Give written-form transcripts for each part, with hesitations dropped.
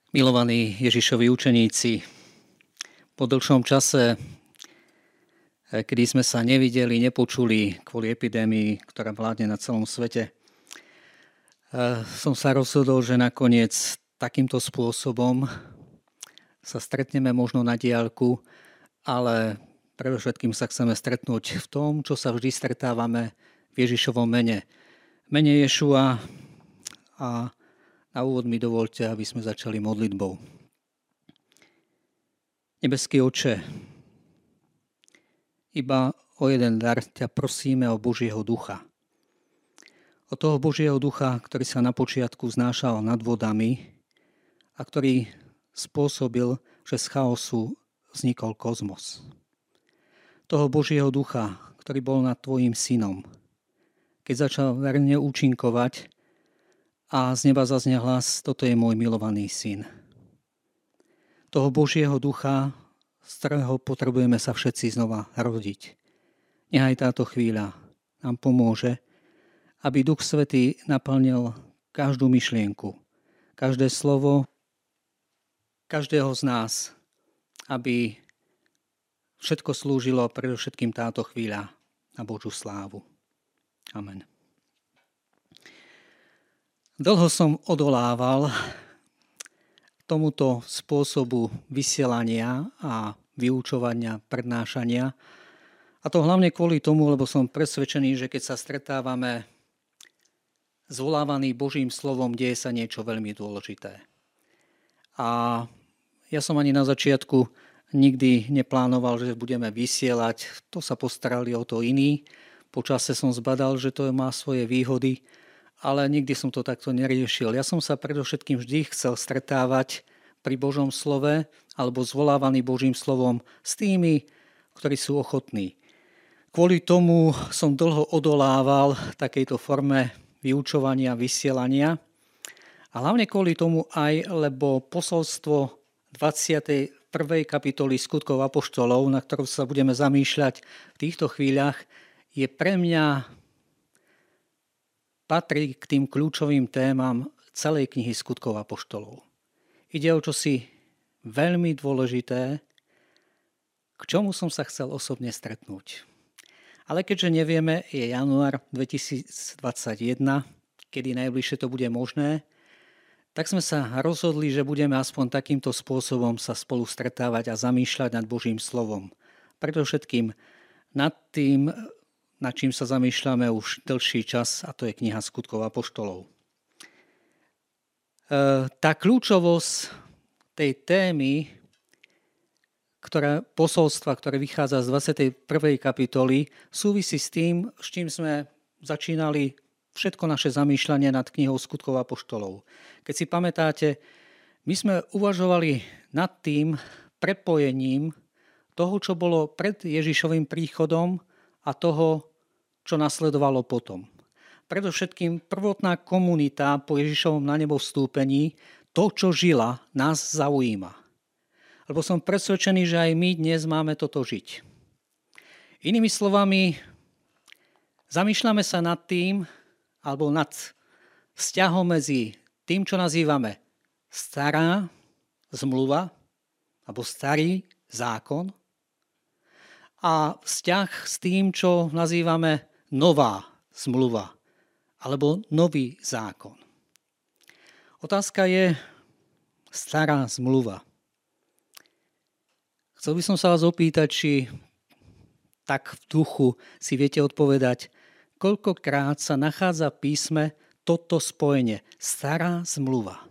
Milovaní Ježišovi učeníci, po dlhšom čase, kedy sme sa nevideli, nepočuli kvôli epidémii, ktorá vládne na celom svete, som sa rozhodol, že nakoniec takýmto spôsobom sa stretneme možno na diaľku, ale predovšetkým sa chceme stretnúť v tom, čo sa vždy stretávame v Ježišovom mene. Mene Ješua. A na úvod mi dovoľte, aby sme začali modlitbou. Nebeský Otče, iba o jeden dar ťa prosíme o Božieho ducha. O toho Božieho ducha, ktorý sa na počiatku znášal nad vodami a ktorý spôsobil, že z chaosu vznikol kozmos. Toho Božieho ducha, ktorý bol nad tvojím synom. Keď začal verne účinkovať, a z neba zaznie hlas, toto je môj milovaný syn. Toho Božieho ducha, z ktorého potrebujeme sa všetci znova rodiť. Nechaj táto chvíľa nám pomôže, aby Duch Svätý naplnil každú myšlienku, každé slovo, každého z nás, aby všetko slúžilo predovšetkým táto chvíľa na Božiu slávu. Amen. Dlho som odolával tomuto spôsobu vysielania a vyučovania, prednášania. A to hlavne kvôli tomu, lebo som presvedčený, že keď sa stretávame zvolávaný Božím slovom, deje sa niečo veľmi dôležité. A ja som ani na začiatku nikdy neplánoval, že budeme vysielať. To sa postarali o to iní. Po čase som zbadal, že to má svoje výhody, ale nikdy som to takto neriešil. Ja som sa predovšetkým vždy chcel stretávať pri Božom slove alebo zvolávaný Božím slovom s tými, ktorí sú ochotní. Kvôli tomu som dlho odolával takejto forme vyučovania, vysielania a hlavne kvôli tomu aj, lebo posolstvo 21. kapitoly Skutkov apoštolov, na ktorú sa budeme zamýšľať v týchto chvíľach, je pre mňa patrí k tým kľúčovým témam celej knihy Skutkov apoštolov. Ide o čosi veľmi dôležité, k čomu som sa chcel osobne stretnúť. Ale keďže nevieme, je január 2021, kedy najbližšie to bude možné, tak sme sa rozhodli, že budeme aspoň takýmto spôsobom sa spolu stretávať a zamýšľať nad Božím slovom. Predovšetkým nad tým, nad čím sa zamýšľame už dlhší čas, a to je kniha Skutkov apoštolov. Tá kľúčovosť tej témy, posolstva, ktoré vychádza z 21. kapitoly, súvisí s tým, s čím sme začínali všetko naše zamýšľanie nad knihou Skutkov apoštolov. Keď si pamätáte, my sme uvažovali nad tým prepojením toho, čo bolo pred Ježišovým príchodom a toho, čo nasledovalo potom. Predovšetkým prvotná komunita po Ježišovom na nebo vstúpení, to, čo žila, nás zaujíma. Lebo som presvedčený, že aj my dnes máme toto žiť. Inými slovami, zamýšľame sa nad tým, alebo nad vzťahom medzi tým, čo nazývame stará zmluva, alebo starý zákon, a vzťah s tým, čo nazývame nová zmluva alebo nový zákon. Otázka je stará zmluva. Chcel by som sa vás opýtať, či tak v duchu si viete odpovedať, koľkokrát sa nachádza v písme toto spojenie stará zmluva.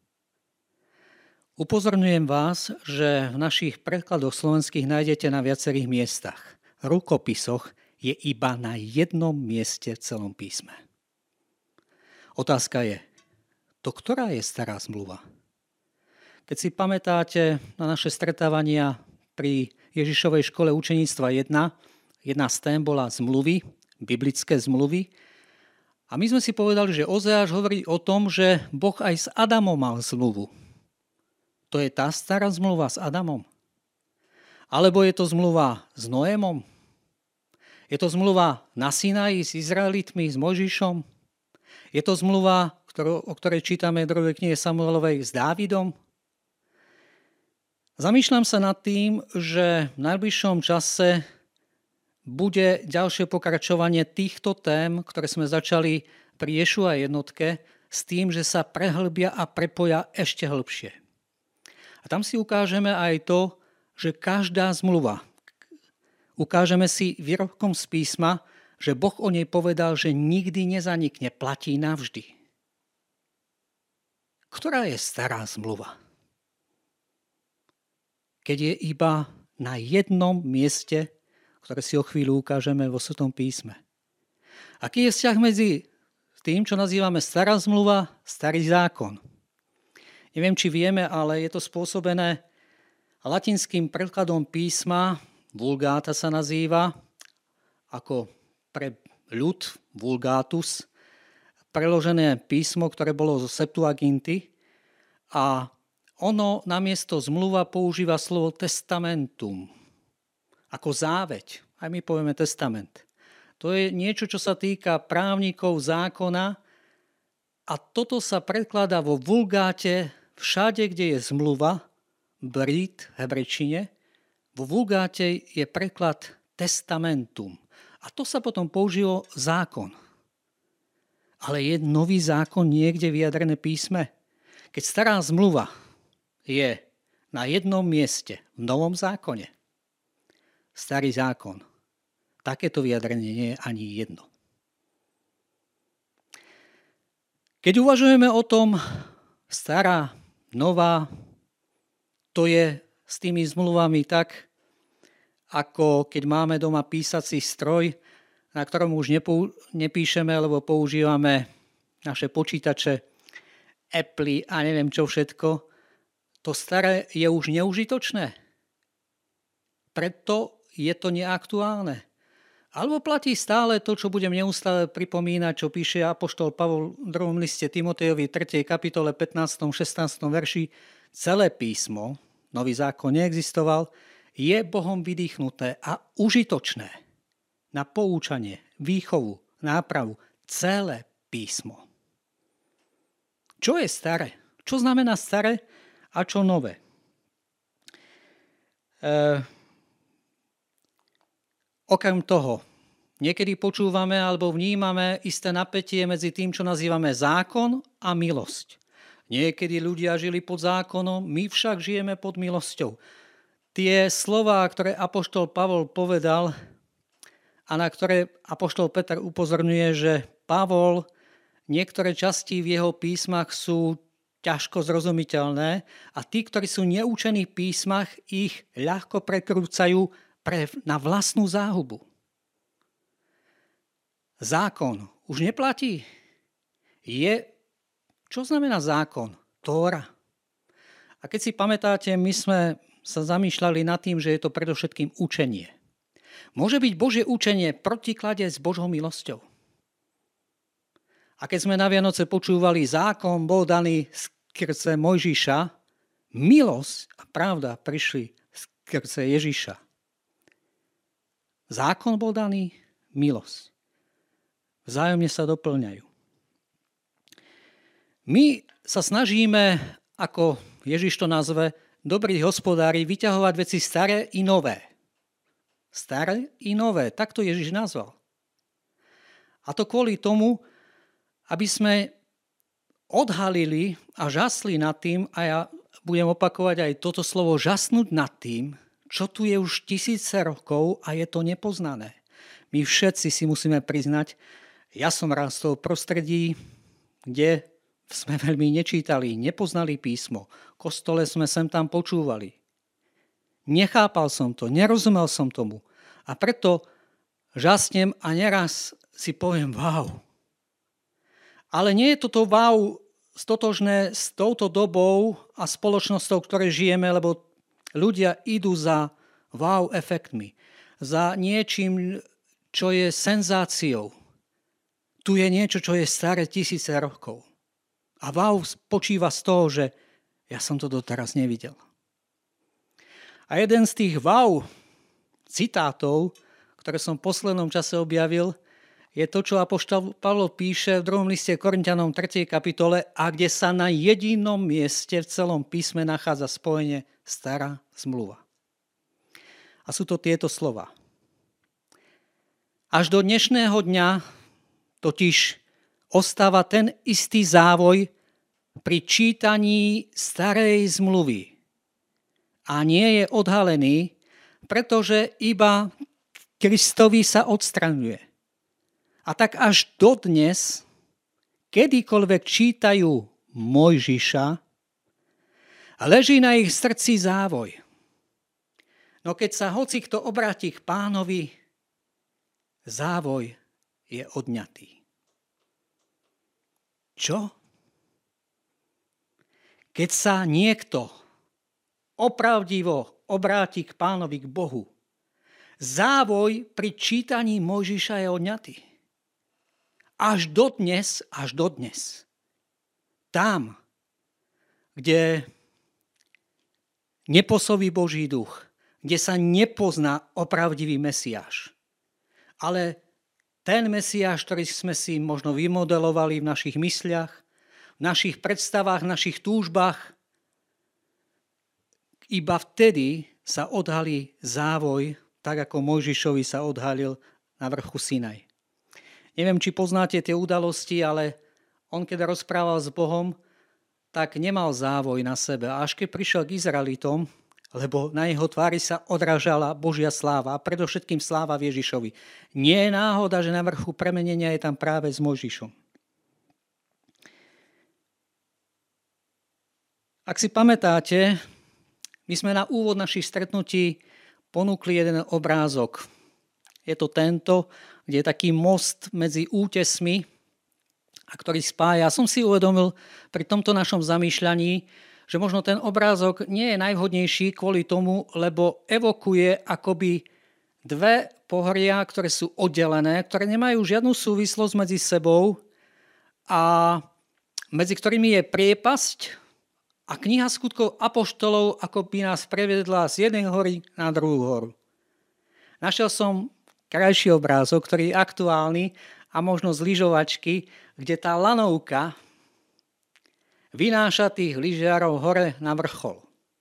Upozorňujem vás, že v našich prekladoch slovenských nájdete na viacerých miestach. V rukopisoch je iba na jednom mieste v celom písme. Otázka je, to ktorá je stará zmluva? Keď si pamätáte na naše stretávania pri Ježišovej škole učeníctva 1, jedna z tém bola zmluvy, biblické zmluvy. A my sme si povedali, že Ozeáš hovorí o tom, že Boh aj s Adamom mal zmluvu. To je tá stará zmluva s Adamom? Alebo je to zmluva s Noémom? Je to zmluva na Sinaji s Izraelitmi, s Mojžišom? Je to zmluva, o ktorej čítame v 2. knihe Samuelovej s Dávidom? Zamýšľam sa nad tým, že v najbližšom čase bude ďalšie pokračovanie týchto tém, ktoré sme začali pri Ješua jednotke, s tým, že sa prehlbia a prepoja ešte hlbšie. A tam si ukážeme aj to, že každá zmluva, ukážeme si výrokom z písma, že Boh o nej povedal, že nikdy nezanikne, platí navždy. Ktorá je stará zmluva? Keď je iba na jednom mieste, ktoré si o chvíľu ukážeme vo Svätom písme. Aký je vzťah medzi tým, čo nazývame stará zmluva, starý zákon? Neviem, či vieme, ale je to spôsobené latinským prekladom písma, Vulgáta sa nazýva, ako pre ľud, Vulgátus, preložené písmo, ktoré bolo zo Septuaginty, a ono namiesto zmluva používa slovo testamentum, ako záveď. Aj my povieme testament. To je niečo, čo sa týka právnikov zákona a toto sa prekladá vo vulgáte všade, kde je zmluva, brít v hebrejčine, vo vulgáte je preklad testamentum. A to sa potom použilo zákon. Ale je nový zákon niekde vyjadrené písme? Keď stará zmluva je na jednom mieste v novom zákone, starý zákon, takéto vyjadrenie nie je ani jedno. Keď uvažujeme o tom, stará, nová, to je s tými zmluvami tak, ako keď máme doma písací stroj, na ktorom už nepíšeme, lebo používame naše počítače, Apple a neviem čo všetko. To staré je už neužitočné. Preto je to neaktuálne. Alebo platí stále to, čo budem neustále pripomínať, čo píše apoštol Pavol v 2. liste Timotejovi 3. kapitole 15. 16. verši. Celé písmo, nový zákon neexistoval, je Bohom vydýchnuté a užitočné na poučanie, výchovu, nápravu. Celé písmo. Čo je staré? Čo znamená staré a čo nové? Okrem toho, niekedy počúvame alebo vnímame isté napätie medzi tým, čo nazývame zákon a milosť. Niekedy ľudia žili pod zákonom, my však žijeme pod milosťou. Tie slová, ktoré apoštol Pavol povedal a na ktoré apoštol Peter upozorňuje, že Pavol, niektoré časti v jeho písmach sú ťažko zrozumiteľné a tí, ktorí sú neúčení v písmach, ich ľahko prekrúcajú na vlastnú záhubu. Zákon už neplatí. Čo znamená zákon? Tóra. A keď si pamätáte, my sme sa zamýšľali nad tým, že je to predovšetkým učenie. Môže byť Božie učenie v protiklade s Božou milosťou. A keď sme na Vianoce počúvali, zákon bol daný skrze Mojžiša, milosť a pravda prišli skrze Ježiša. Zákon bol daný, milosť. Vzájomne sa doplňajú. My sa snažíme, ako Ježiš to nazve, dobrí hospodári, vyťahovať veci staré i nové. Staré i nové, tak to Ježiš nazval. A to kvôli tomu, aby sme odhalili a žasli nad tým, a ja budem opakovať aj toto slovo, žasnúť nad tým, čo tu je už tisíce rokov a je to nepoznané. My všetci si musíme priznať, ja som rástol v prostredí, kde sme veľmi nečítali, nepoznali písmo. V kostole sme sem tam počúvali. Nechápal som to, nerozumel som tomu. A preto žasnem a neraz si poviem wow. Ale nie je toto wow stotožné s touto dobou a spoločnosťou, v ktorej žijeme, lebo ľudia idú za wow efektmi, za niečím, čo je senzáciou. Tu je niečo, čo je staré tisíce rokov. A wow spočíva z toho, že ja som to doteraz nevidel. A jeden z tých wow citátov, ktoré som v poslednom čase objavil, je to, čo apoštol Pavol píše v 2. liste Korinťanom 3. kapitole, a kde sa na jedinom mieste v celom písme nachádza spojenie stará zmluva. A sú to tieto slova. Až do dnešného dňa totiž ostáva ten istý závoj pri čítaní starej zmluvy. A nie je odhalený, pretože iba Kristovi sa odstraňuje. A tak až dodnes, kedykoľvek čítajú Mojžiša, leží na ich srdci závoj. No keď sa hocikto obráti k Pánovi, závoj je odňatý. Čo? Keď sa niekto opravdivo obráti k Pánovi, k Bohu, závoj pri čítaní Mojžiša je odňatý. Až dodnes. Tam, kde nepôsobí Boží duch, kde sa nepozná opravdivý Mesiáš. Ale ten Mesiáš, ktorý sme si možno vymodelovali v našich mysliach, v našich predstavách, v našich túžbách, iba vtedy sa odhalí závoj, tak ako Mojžišovi sa odhalil na vrchu Sinaj. Neviem, či poznáte tie udalosti, ale on, keď rozprával s Bohom, tak nemal závoj na sebe. A až keď prišiel k Izraelitom, lebo na jeho tvári sa odrážala Božia sláva a predovšetkým sláva v Ježišovi. Nie je náhoda, že na vrchu premenenia je tam práve s Mojžišom. Ak si pamätáte, my sme na úvod našich stretnutí ponúkli jeden obrázok. Je to tento, kde je taký most medzi útesmi, a ktorý spája. Ja som si uvedomil pri tomto našom zamýšľaní, že možno ten obrázok nie je najvhodnejší kvôli tomu, lebo evokuje akoby dve pohoria, ktoré sú oddelené, ktoré nemajú žiadnu súvislosť medzi sebou a medzi ktorými je priepasť a kniha skutkov apoštolov ako by nás previedla z jednej hory na druhú horu. Našiel som krajší obrázok, ktorý je aktuálny a možno z lyžovačky, kde tá lanovka vynáša tých lyžiarov hore na vrchol.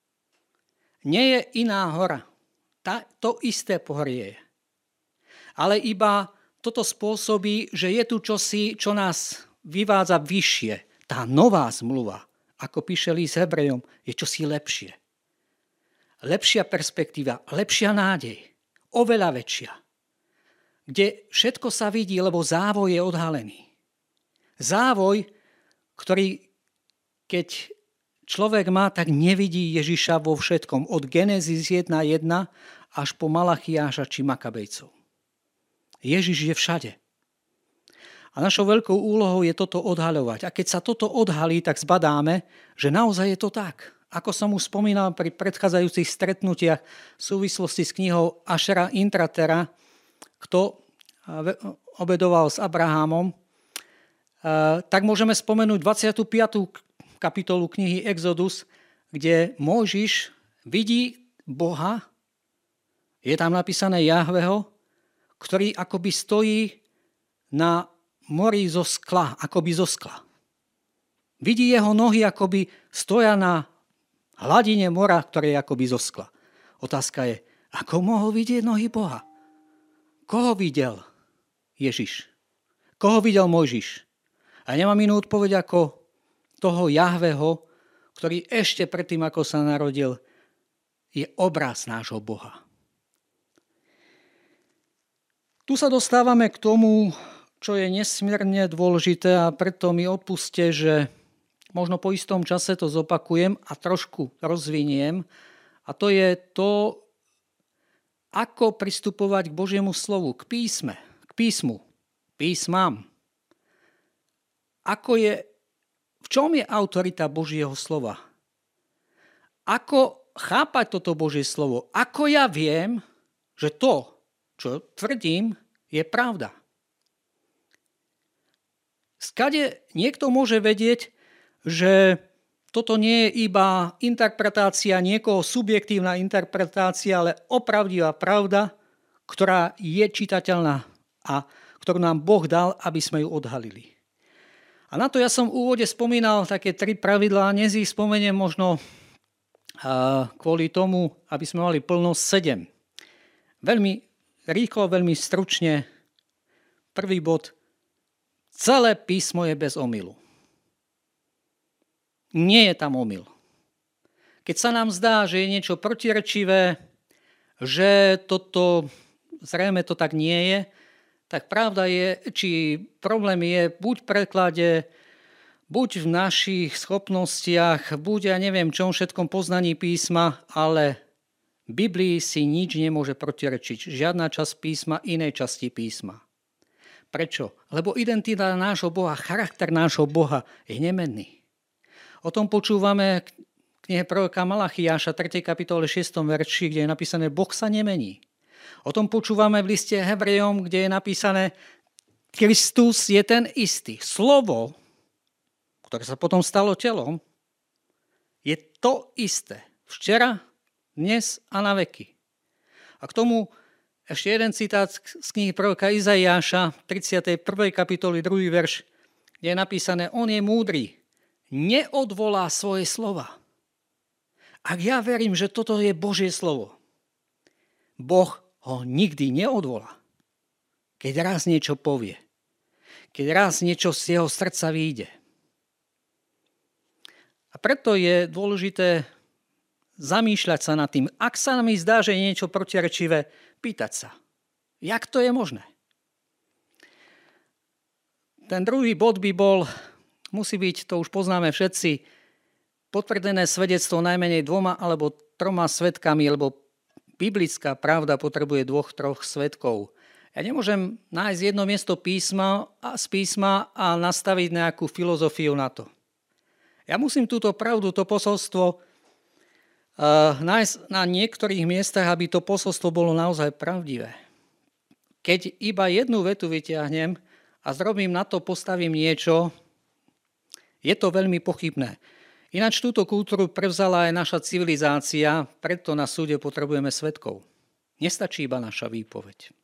Nie je iná hora. To isté pohorie. Ale iba toto spôsobí, že je tu čosi, čo nás vyvádza vyššie. Tá nová zmluva, ako píše list Hebrejom, je čosi lepšie. Lepšia perspektíva, lepšia nádej, oveľa väčšia. Kde všetko sa vidí, lebo závoj je odhalený. Závoj, ktorý keď človek má, tak nevidí Ježiša vo všetkom. Od Genesis 1.1 až po Malachiáša či Makabejcov. Ježiš je všade. A našou veľkou úlohou je toto odhaľovať. A keď sa toto odhalí, tak zbadáme, že naozaj je to tak. Ako som už spomínal pri predchádzajúcich stretnutiach v súvislosti s knihou Ašera Intratera, kto obedoval s Abrahamom, tak môžeme spomenúť 25. kapitolu knihy Exodus, kde Mojžiš vidí Boha, je tam napísané Jahveho, ktorý akoby stojí na mori zo skla, akoby zo skla. Vidí jeho nohy, akoby stoja na hladine mora, ktoré je akoby zo skla. Otázka je, ako mohol vidieť nohy Boha? Koho videl Ježiš? Koho videl Mojžiš? A nemám inú odpoveď ako toho Jahveho, ktorý ešte predtým, ako sa narodil, je obraz nášho Boha. Tu sa dostávame k tomu, čo je nesmierne dôležité a preto mi odpuste, že možno po istom čase to zopakujem a trošku rozviniem. A to je to, ako pristupovať k Božiemu slovu, k písmu, písmam. V čom je autorita Božieho slova? Ako chápať toto Božie slovo? Ako ja viem, že to, čo tvrdím, je pravda? Skade niekto môže vedieť, že toto nie je iba interpretácia niekoho, subjektívna interpretácia, ale opravdivá pravda, ktorá je čitateľná a ktorú nám Boh dal, aby sme ju odhalili. A na to ja som v úvode spomínal také 3 pravidlá, dnes ich spomeniem možno A kvôli tomu, aby sme mali plnosť 7. Veľmi rýchlo, veľmi stručne. Prvý bod. Celé písmo je bez omylu. Nie je tam omyl. Keď sa nám zdá, že je niečo protirečivé, že toto zrejme to tak nie je, tak pravda je, či problém je buď v preklade, buď v našich schopnostiach, buď ja neviem čom všetkom poznaní písma, ale Biblii si nič nemôže protirečiť. Žiadna časť písma inej časti písma. Prečo? Lebo identita nášho Boha, charakter nášho Boha je nemenný. O tom počúvame v knihe proroka Malachiáša 3. kapitole 6. verši, kde je napísané Boh sa nemení. O tom počúvame v liste Hebrejom, kde je napísané Kristus je ten istý. Slovo, ktoré sa potom stalo telom, je to isté. Včera, dnes a na veky. A k tomu ešte jeden citát z knihy proroka Izaiáša, 31. kapitoly 2. verš, kde je napísané, on je múdry, neodvolá svoje slova. Ak ja verím, že toto je Božie slovo, Boh ho nikdy neodvolá. Keď raz niečo povie, keď raz niečo z jeho srdca vyjde. A preto je dôležité zamýšľať sa nad tým, ak sa mi zdá, že je niečo protirečivé, pýtať sa, jak to je možné. Ten druhý bod by bol, musí byť, to už poznáme všetci, potvrdené svedectvo najmenej 2 alebo 3 svedkami, lebo biblická pravda potrebuje 2-3 svedkov. Ja nemôžem nájsť jedno miesto z písma a nastaviť nejakú filozofiu na to. Ja musím túto pravdu, to posolstvo nájsť na niektorých miestach, aby to posolstvo bolo naozaj pravdivé. Keď iba jednu vetu vyťahnem a postavím niečo, je to veľmi pochybné. Ináč túto kultúru prevzala aj naša civilizácia, preto na súde potrebujeme svedkov. Nestačí iba naša výpoveď.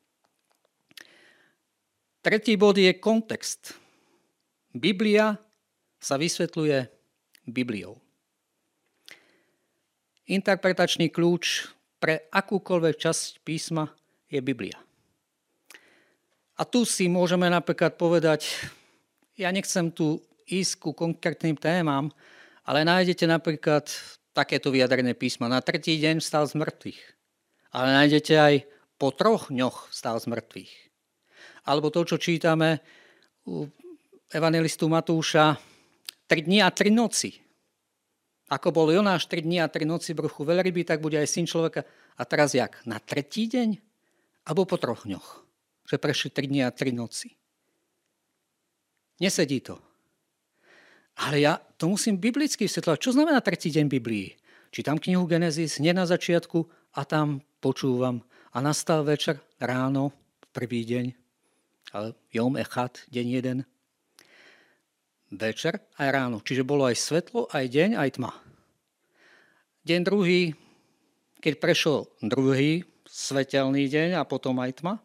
Tretí bod je kontext. Biblia sa vysvetľuje Bibliou. Interpretačný kľúč pre akúkoľvek časť písma je Biblia. A tu si môžeme napríklad povedať, ja nechcem tu ísť ku konkrétnym témam, ale nájdete napríklad takéto vyjadrené písma. Na 3. deň vstal z mŕtvych. Ale nájdete aj po 3 dňoch vstal z mŕtvych. Alebo to, čo čítame u evangelistu Matúša, 3 dni a 3 noci. Ako bol Jonáš 3 dni a 3 noci v bruchu veľryby, tak bude aj syn človeka. A teraz jak? Na 3. deň? Alebo po 3 dňoch? Že prešli 3 dni a 3 noci. Nesedí to. Ale ja to musím biblicky vysvetľovať. Čo znamená 3. deň Biblii? Čítam knihu Genesis hneď na začiatku a tam počúvam. A nastal večer, ráno, prvý deň, ale Jom Echad, deň 1. Večer aj ráno. Čiže bolo aj svetlo, aj deň, aj tma. Deň druhý, keď prešiel druhý svetelný deň a potom aj tma.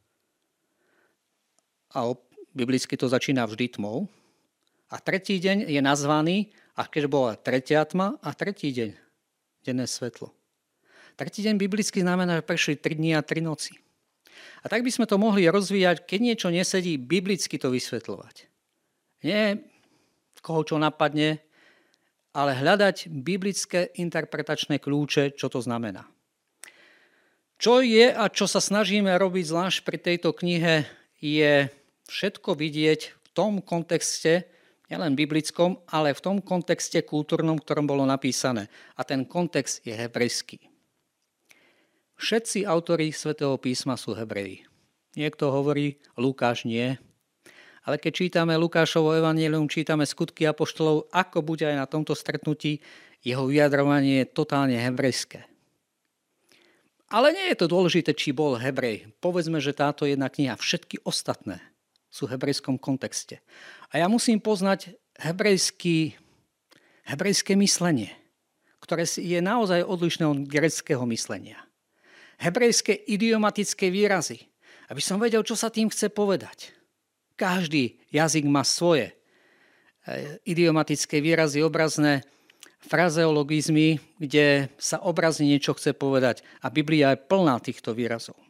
A biblicky to začína vždy tmou. A 3. deň je nazvaný, a keď bola 3. tma a 3. deň, denné svetlo. 3. deň biblicky znamená, že prešli 3 dni a 3 noci. A tak by sme to mohli rozvíjať, keď niečo nesedí, biblicky to vysvetľovať. Nie koho čo napadne, ale hľadať biblické interpretačné kľúče, čo to znamená. Čo je a čo sa snažíme robiť zvlášť pri tejto knihe, je všetko vidieť v tom kontexte, nielen biblickom, ale v tom kontexte kultúrnom, v ktorom bolo napísané. A ten kontext je hebrejský. Všetci autori Svätého písma sú Hebreji. Niekto hovorí, Lukáš nie. Ale keď čítame Lukášovo evanjelium, čítame skutky apoštolov, ako bude aj na tomto stretnutí, jeho vyjadrovanie je totálne hebrejské. Ale nie je to dôležité, či bol Hebrej. Povedzme, že táto jedna kniha, všetky ostatné sú v hebrejskom kontexte. A ja musím poznať hebrejské myslenie, ktoré je naozaj odlišné od gréckeho myslenia. Hebrejské idiomatické výrazy, aby som vedel, čo sa tým chce povedať. Každý jazyk má svoje idiomatické výrazy obrazné frazeologizmy, kde sa obrazne niečo chce povedať. A Biblia je plná týchto výrazov.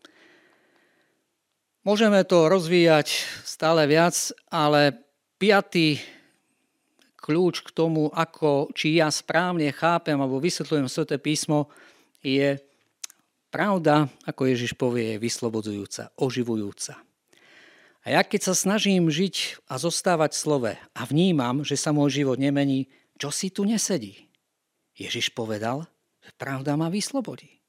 Môžeme to rozvíjať stále viac, ale 5. kľúč k tomu, či ja správne chápem alebo vysvetľujem Sväté písmo, je pravda, ako Ježiš povie, je vyslobodzujúca, oživujúca. A ja keď sa snažím žiť a zostávať v slove a vnímam, že sa môj život nemení, čo si tu nesedí? Ježiš povedal, že pravda ma vyslobodí.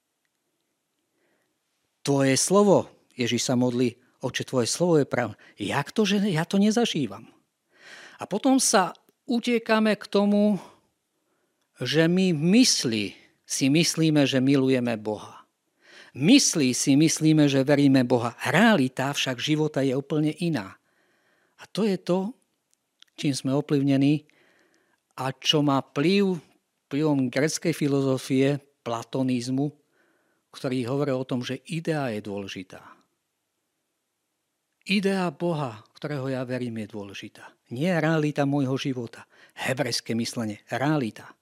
Tvoje slovo, Ježiš sa modlí, Oče, tvoje slovo je pravda. Jak to, že ja to nezažívam? A potom sa utiekame k tomu, že my v mysli si myslíme, že milujeme Boha. Myslí si myslíme, že veríme Boha. Realita však života je úplne iná. A to je to, čím sme ovplyvnení a čo má vplyvom gréckej filozofie, platonizmu, ktorý hovorí o tom, že idea je dôležitá. Idea Boha, ktorého ja verím, je dôležitá. Nie realita môjho života. Hebrejské myslenie. Realita.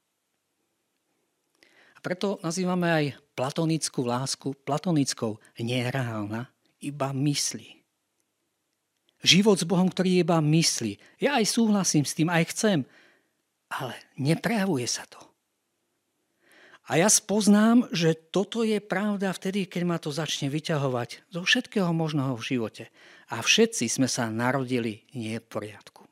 A preto nazývame aj platonickú lásku platonickou. Nie je reálna, iba myslí. Život s Bohom, ktorý je iba myslí. Ja aj súhlasím s tým, aj chcem, ale neprejavuje sa to. A ja spoznám, že toto je pravda vtedy, keď ma to začne vyťahovať zo všetkého možného v živote. A všetci sme sa narodili nie v poriadku.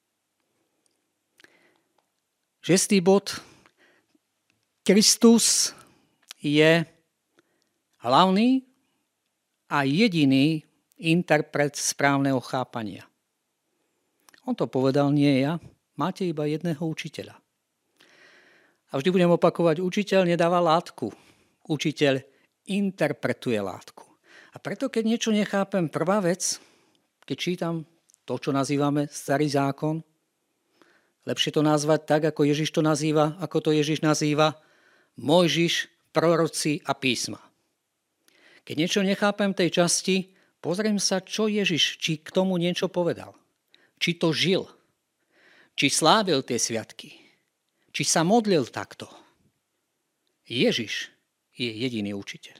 6. bod. Kristus je hlavný a jediný interpret správneho chápania. On to povedal, nie ja. Máte iba jedného učiteľa. A vždy budem opakovať, učiteľ nedáva látku. Učiteľ interpretuje látku. A preto, keď niečo nechápem, prvá vec, keď čítam to, čo nazývame Starý zákon, lepšie to nazvať tak, ako Ježiš to nazýva, ako to Ježiš nazýva Mojžiš, proroci a písma. Keď niečo nechápem tej časti, pozriem sa, čo Ježiš, či k tomu niečo povedal. Či to žil. Či slávil tie sviatky. Či sa modlil takto. Ježiš je jediný učiteľ.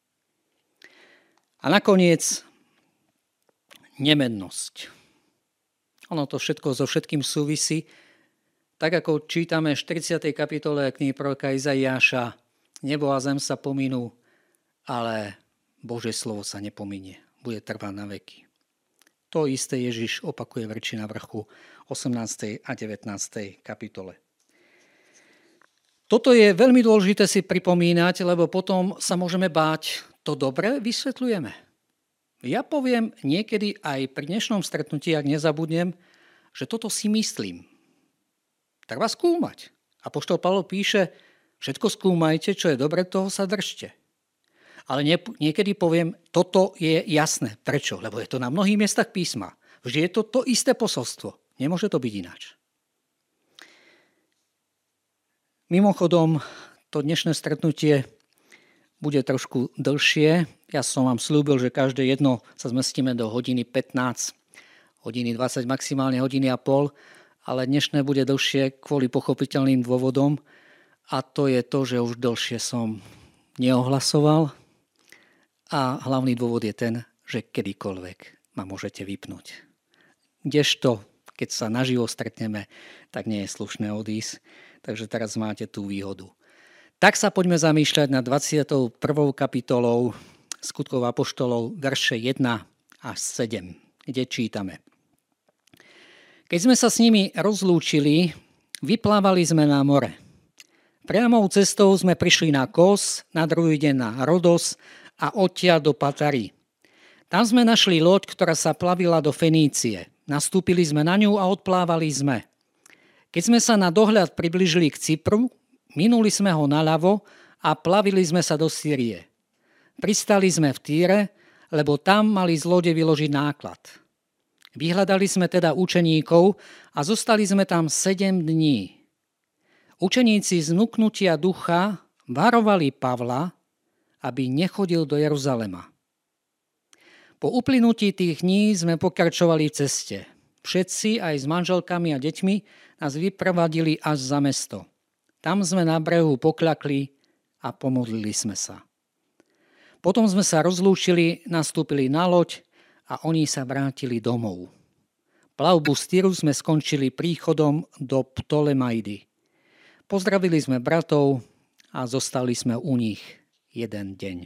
A nakoniec nemennosť. Ono to všetko so všetkým súvisí. Tak ako čítame v 40. kapitole knihy proroka Izaiáša, nebo a zem sa pominú, ale Božie slovo sa nepominie. Bude trvať na veky. To isté Ježiš opakuje v reči na vrchu 18. a 19. kapitole. Toto je veľmi dôležité si pripomínať, lebo potom sa môžeme báť. To dobre vysvetľujeme. Ja poviem niekedy aj pri dnešnom stretnutí, ak nezabudnem, že toto si myslím. Treba skúmať. Apoštol Pavol píše, všetko skúmajte, čo je dobre, toho sa držte. Ale niekedy poviem, toto je jasné. Prečo? Lebo je to na mnohých miestach písma. Vždy je to isté posolstvo. Nemôže to byť ináč. Mimochodom, to dnešné stretnutie bude trošku dlhšie. Ja som vám slúbil, že každé jedno sa zmestíme do hodiny 15, hodiny 20, maximálne hodiny a pol, ale dnešné bude dlhšie kvôli pochopiteľným dôvodom a to je to, že už dlhšie som neohlasoval a hlavný dôvod je ten, že kedykoľvek ma môžete vypnúť. Kdežto, keď sa naživo stretneme, tak nie je slušné odísť, takže teraz máte tú výhodu. Tak sa poďme zamýšľať nad 21. kapitolou Skutkov apoštolov, verše 1 až 7, kde čítame. Keď sme sa s nimi rozlúčili, vyplávali sme na more. Priamou cestou sme prišli na Kos, na druhý deň na Rodos a odtiaľ do Patary. Tam sme našli loď, ktorá sa plavila do Fenície. Nastúpili sme na ňu a odplávali sme. Keď sme sa na dohľad priblížili k Cypru, minuli sme ho naľavo a plavili sme sa do Sýrie. Pristali sme v Týre, lebo tam mali z lode vyložiť náklad. Vyhľadali sme teda učeníkov a zostali sme tam 7 dní. Učeníci z vnuknutia ducha varovali Pavla, aby nechodil do Jeruzalema. Po uplynutí tých dní sme pokračovali v ceste. Všetci, aj s manželkami a deťmi, nás vyprevadili až za mesto. Tam sme na brehu pokľakli a pomodlili sme sa. Potom sme sa rozlúčili, nastúpili na loď a oni sa vrátili domov. Plavbu z Týru sme skončili príchodom do Ptolemaidy. Pozdravili sme bratov a zostali sme u nich jeden deň.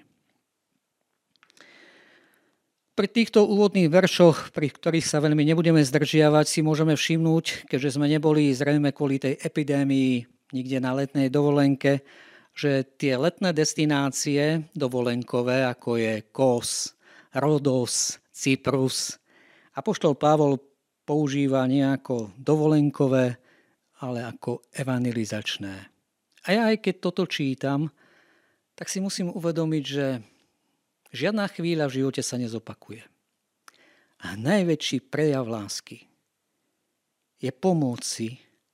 Pri týchto úvodných veršoch, pri ktorých sa veľmi nebudeme zdržiavať, si môžeme všimnúť, keďže sme neboli zrejme kvôli tej epidémii nikde na letnej dovolenke, že tie letné destinácie dovolenkové, ako je Kos, Rodos, Cyprus, apoštol Pavol používa nie ako dovolenkové, ale ako evangelizačné. A ja aj keď toto čítam, tak si musím uvedomiť, že žiadna chvíľa v živote sa nezopakuje. A najväčší prejav lásky je pomôcť si,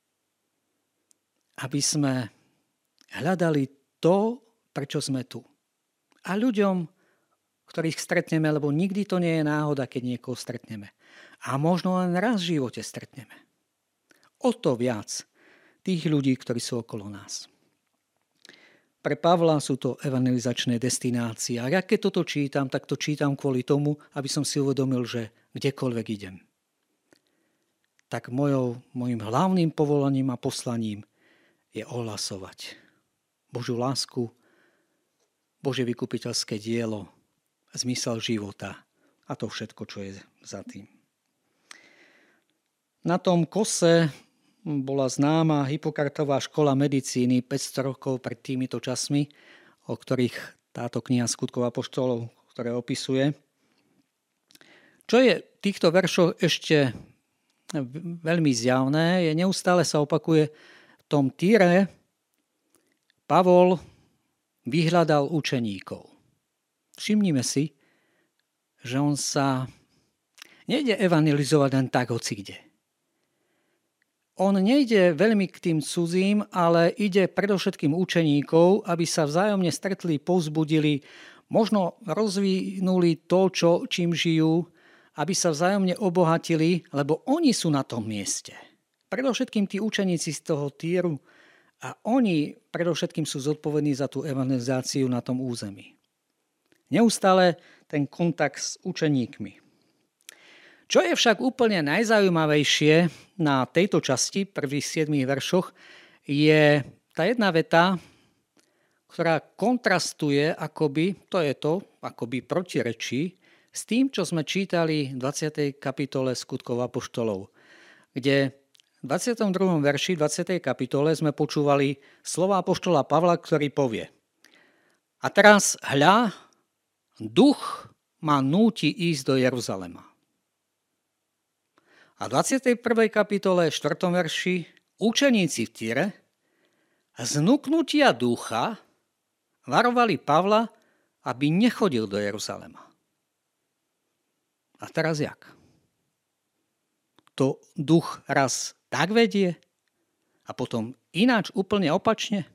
aby sme hľadali to, prečo sme tu. A ľuďom, ktorých stretneme, lebo nikdy to nie je náhoda, keď niekoho stretneme. A možno len raz v živote stretneme. O to viac tých ľudí, ktorí sú okolo nás. Pre Pavla sú to evangelizačné destinácie. A ja keď toto čítam, tak to čítam kvôli tomu, aby som si uvedomil, že kdekoľvek idem. Tak mojím hlavným povolaním a poslaním je ohlasovať Božiu lásku, Božie vykupiteľské dielo, zmysel života a to všetko, čo je za tým. Na tom Kose bola známa Hippokratová škola medicíny 500 rokov pred týmito časmi, o ktorých táto kniha Skutkov apoštolov, ktoré opisuje. Čo je v týchto veršoch ešte veľmi zjavné, je neustále sa opakuje v tom Týre Pavol vyhľadal učeníkov. Všimnime si, že on sa nejde evangelizovať len tak hocikde. On nejde veľmi k tým cudzím, ale ide predovšetkým učeníkov, aby sa vzájomne stretli, povzbudili, možno rozvinuli to, čím žijú, aby sa vzájomne obohatili, lebo oni sú na tom mieste. Predovšetkým tí učeníci z toho Týru a oni predovšetkým sú zodpovední za tú evangelizáciu na tom území. Neustále ten kontakt s učeníkmi. Čo je však úplne najzaujímavejšie na tejto časti, prvých 7 veršoch, je tá jedna veta, ktorá kontrastuje akoby protirečí s tým, čo sme čítali v 20. kapitole Skutkov apoštolov, kde v 22. verši 20. kapitole sme počúvali slova apoštola Pavla, ktorý povie: A teraz hľa, duch ma núti ísť do Jeruzalema. A v 21. kapitole 4. verši učeníci v Týre z nuknutia ducha varovali Pavla, aby nechodil do Jeruzalema. A teraz jak? To duch raz tak vedie a potom ináč úplne opačne?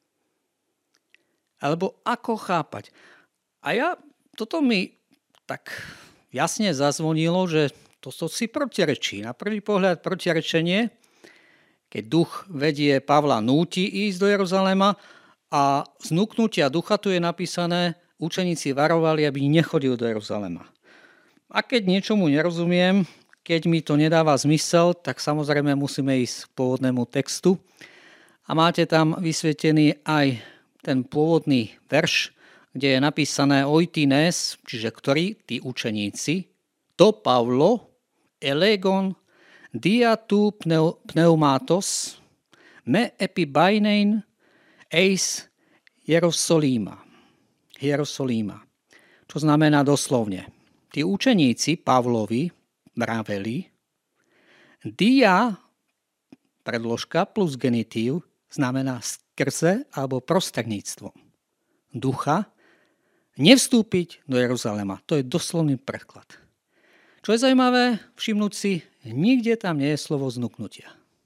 Alebo ako chápať? A toto mi tak jasne zazvonilo, že to si protirečí. Na prvý pohľad protirečenie, keď duch vedie Pavla núti ísť do Jeruzalema a z nuknutia ducha tu je napísané, učeníci varovali, aby nechodil do Jeruzalema. A keď niečomu nerozumiem, keď mi to nedáva zmysel, tak samozrejme musíme ísť k pôvodnému textu. A máte tam vysvietený aj ten pôvodný verš, kde je napísané oitines, čiže ktorí, tí učeníci, to Pavlo, elegon, dia tu pneumatos, me epibainein eis Hierosolíma. Čo znamená doslovne. Tí učeníci Pavlovi vraveli, dia, predložka plus genitív, znamená skrze alebo prostredníctvom ducha, nevstúpiť do Jeruzalema. To je doslovný preklad. Čo je zaujímavé, všimnúť si, nikde tam nie je slovo znuknutia.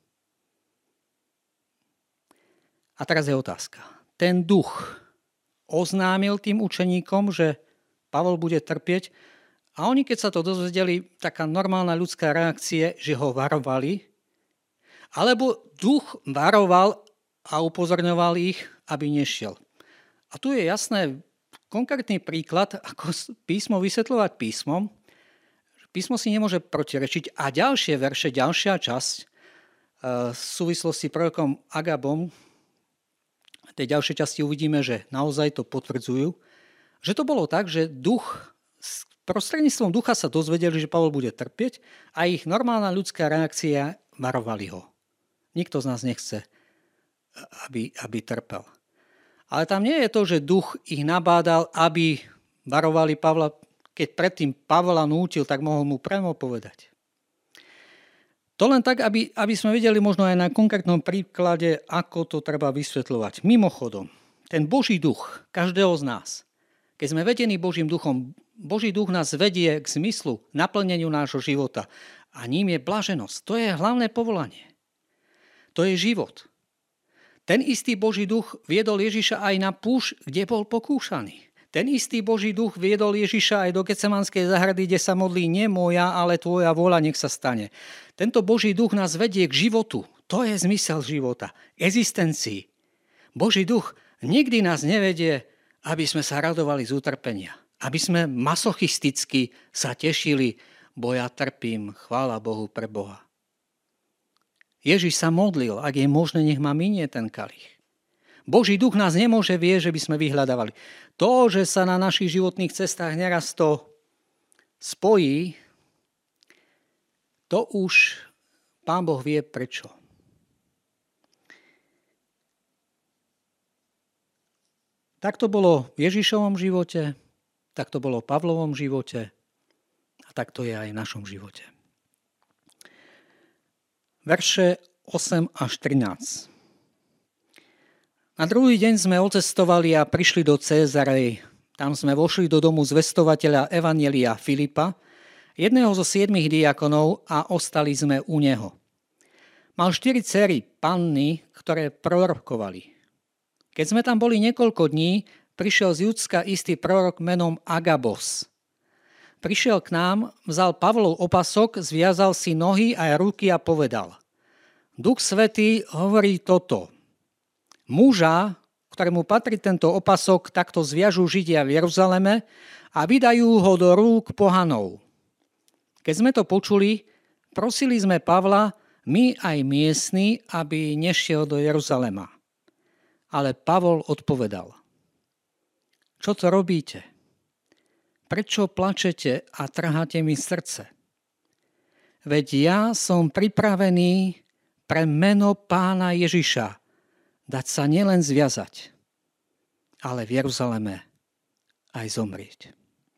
A teraz je otázka. Ten duch oznámil tým učeníkom, že Pavol bude trpieť a oni, keď sa to dozvedeli, taká normálna ľudská reakcie, že ho varovali, alebo duch varoval a upozorňoval ich, aby nešiel. A tu je jasné, konkrétny príklad, ako písmo vysvetľovať písmom. Písmo si nemôže protirečiť. A ďalšie verše, ďalšia časť v súvislosti s prorokom Agabom, v tej ďalšej časti uvidíme, že naozaj to potvrdzujú, že to bolo tak, že prostredníctvom ducha sa dozvedeli, že Pavol bude trpieť a ich normálna ľudská reakcia varovali ho. Nikto z nás nechce, aby trpel. Ale tam nie je to, že duch ich nabádal, aby varovali Pavla. Keď predtým Pavla nútil, tak mohol mu priamo povedať. To len tak, aby sme videli možno aj na konkrétnom príklade, ako to treba vysvetľovať. Mimochodom, ten Boží duch každého z nás, keď sme vedení Božím duchom, Boží duch nás vedie k zmyslu, naplneniu nášho života. A ním je blaženosť. To je hlavné povolanie. To je život. Ten istý Boží duch viedol Ježiša aj na púšť, kde bol pokúšaný. Ten istý Boží duch viedol Ježiša aj do Getsemanskej záhrady, kde sa modlí nie moja, ale tvoja vôľa nech sa stane. Tento Boží duch nás vedie k životu. To je zmysel života, existencii. Boží duch nikdy nás nevedie, aby sme sa radovali z utrpenia. Aby sme masochisticky sa tešili, bo ja trpím, chvála Bohu pre Boha. Ježiš sa modlil, ak je možné, nech ma minie ten kalich. Boží duch nás nemôže viesť, že by sme vyhľadávali. To, že sa na našich životných cestách neraz to spojí, to už Pán Boh vie prečo. Tak to bolo v Ježišovom živote, tak to bolo v Pavlovom živote a tak to je aj v našom živote. Verše 8 až 13. Na druhý deň sme odcestovali a prišli do Cézarej. Tam sme vošli do domu zvestovateľa Evanjelia Filipa, jedného zo 7 diakonov, a ostali sme u neho. Mal 4 dcery, panny, ktoré prorokovali. Keď sme tam boli niekoľko dní, prišiel z Judska istý prorok menom Agabos. Prišiel k nám, vzal Pavlov opasok, zviazal si nohy a ruky a povedal: Duch Svätý hovorí toto. Muža, ktorému patrí tento opasok, takto zviažú Židia v Jeruzaleme a vydajú ho do rúk pohanov. Keď sme to počuli, prosili sme Pavla, my aj miestni, aby nešiel do Jeruzalema. Ale Pavol odpovedal: Čo to robíte? Prečo plačete a trháte mi srdce? Veď ja som pripravený pre meno Pána Ježiša dať sa nielen zviazať, ale v Jeruzaleme aj zomrieť.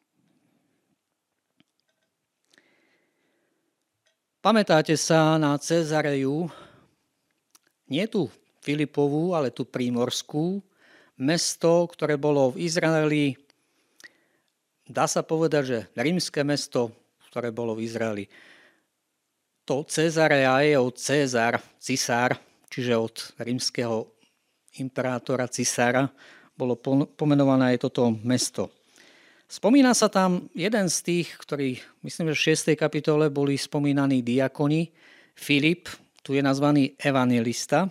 Pamätáte sa na Cezareju, nie tu Filipovú, ale tu prímorskú, mesto, ktoré bolo v Izraeli, dá sa povedať, že rímske mesto, ktoré bolo v Izraeli. To Cezarea je od cisár, čiže od rímskeho imperátora cisára, bolo pomenované aj toto mesto. Spomína sa tam jeden z tých, ktorí, myslím, že v 6. kapitole boli spomínaní diakoni, Filip, tu je nazvaný evanjelista,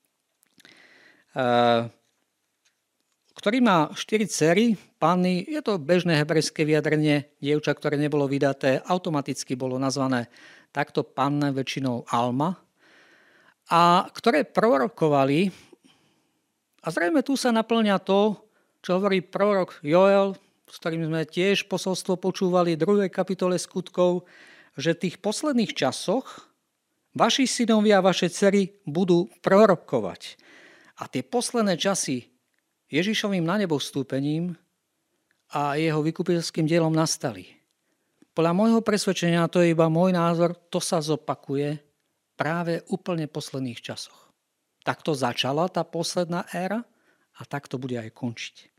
ktorý má 4 dcery, panny, je to bežné hebrejské vyjadrenie, dievča, ktoré nebolo vydaté, automaticky bolo nazvané takto panne, väčšinou Alma, a ktoré prorokovali. A zrejme tu sa naplňa to, čo hovorí prorok Joel, s ktorým sme tiež posolstvo počúvali v 2. kapitole Skutkov, že v tých posledných časoch vaši synovia a vaše dcery budú prorokovať. A tie posledné časy Ježišovým na nebo vstúpením a jeho vykupiteľským dielom nastali. Podľa môjho presvedčenia, to je iba môj názor, to sa zopakuje práve úplne v posledných časoch. Takto začala tá posledná éra a takto bude aj končiť.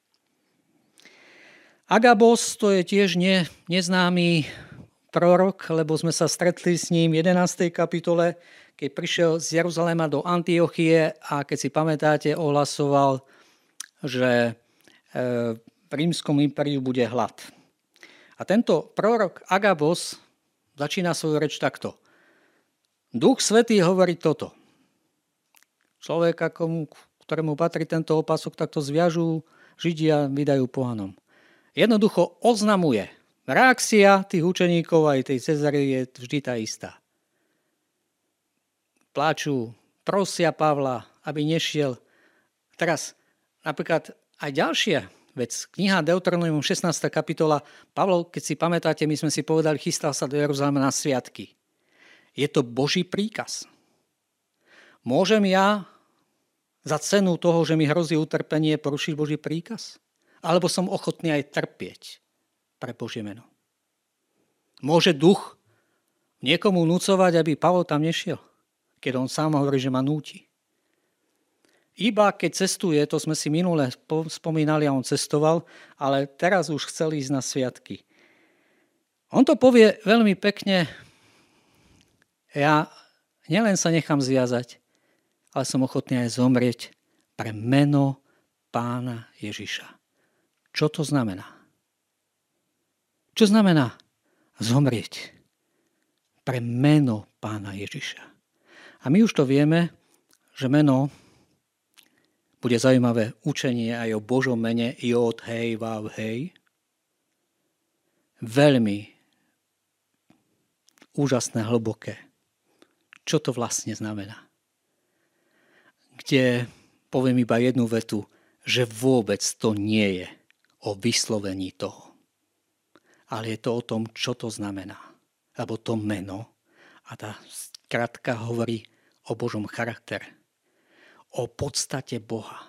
Agabos, to je tiež neznámy prorok, lebo sme sa stretli s ním v 11. kapitole, keď prišiel z Jeruzalema do Antiochie a keď si pamätáte, ohlasoval, že v rímskom impériu bude hlad. A tento prorok Agabos začína svoju reč takto. Duch Svätý hovorí toto. človeka, ktorému patrí tento opasok, tak to zviažú Židia, vydajú pohanom. Jednoducho oznamuje. Reakcia tých učeníkov aj tej Cezary je vždy tá istá. Pláču, prosia Pavla, aby nešiel. Teraz napríklad aj ďalšia vec. Kniha Deuteronomium 16. kapitola. Pavol, keď si pamätáte, my sme si povedali, chystal sa do Jeruzalema na sviatky. Je to Boží príkaz. Môžem ja za cenu toho, že mi hrozí utrpenie, porušiť Boží príkaz? Alebo som ochotný aj trpieť pre Božie meno? Môže duch niekomu núcovať, aby Pavol tam nešiel, keď on sám hovorí, že ma núti? Iba keď cestuje, to sme si minule spomínali a on cestoval, ale teraz už chcel ísť na sviatky. On to povie veľmi pekne, ja nielen sa nechám zviazať, ale som ochotný aj zomrieť pre meno Pána Ježiša. Čo to znamená? Čo znamená zomrieť pre meno Pána Ježiša? A my už to vieme, že meno, bude zaujímavé učenie aj o Božom mene, Jod, hej, vav, hej. Veľmi úžasné, hlboké. Čo to vlastne znamená? Kde poviem iba jednu vetu, že vôbec to nie je o vyslovení toho. Ale je to o tom, čo to znamená. Lebo to meno a tá skratka hovorí o Božom charaktere. O podstate Boha.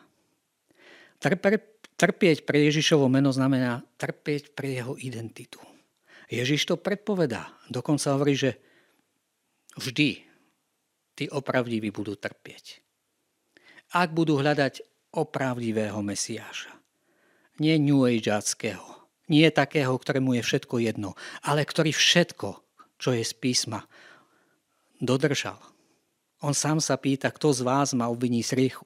Trpieť pre Ježišovo meno znamená trpieť pre jeho identitu. Ježiš to predpovedá. Dokonca hovorí, že vždy tí opravdiví budú trpieť. Ak budú hľadať opravdivého Mesiáša. Nie New Ageáckého. Nie takého, ktorému je všetko jedno. Ale ktorý všetko, čo je z písma, dodržal. On sám sa pýta, kto z vás ma obviní z hriechu.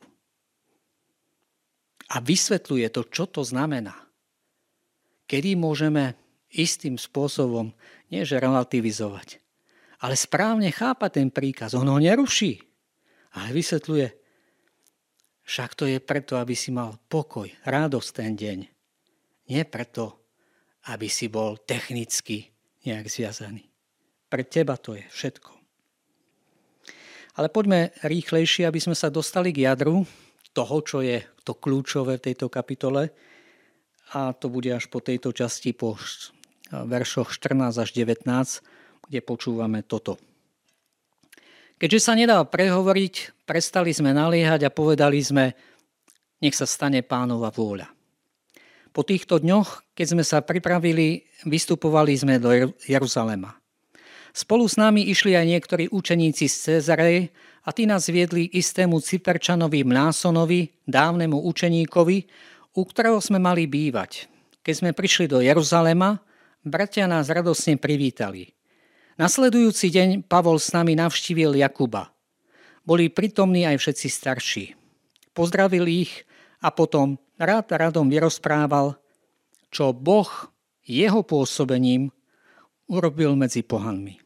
A vysvetľuje to, čo to znamená. Kedy môžeme istým spôsobom, nie že relativizovať, ale správne chápať ten príkaz. On ho neruší, ale vysvetľuje, však to je preto, aby si mal pokoj, radosť ten deň. Nie preto, aby si bol technicky nejak zviazaný. Pre teba to je všetko. Ale poďme rýchlejšie, aby sme sa dostali k jadru toho, čo je to kľúčové v tejto kapitole. A to bude až po tejto časti, po veršoch 14 až 19, kde počúvame toto. Keďže sa nedá prehovoriť, prestali sme naliehať a povedali sme, nech sa stane Pánova vôľa. Po týchto dňoch, keď sme sa pripravili, vystupovali sme do Jeruzalema. Spolu s nami išli aj niektorí učeníci z Cezareje a tí nás viedli istému Cyperčanovi Mnásonovi, dávnemu učeníkovi, u ktorého sme mali bývať. Keď sme prišli do Jeruzalema, bratia nás radosne privítali. Nasledujúci deň Pavol s nami navštívil Jakuba. Boli pritomní aj všetci starší. Pozdravil ich a potom radom vyrozprával, čo Boh jeho pôsobením urobil medzi pohanmi.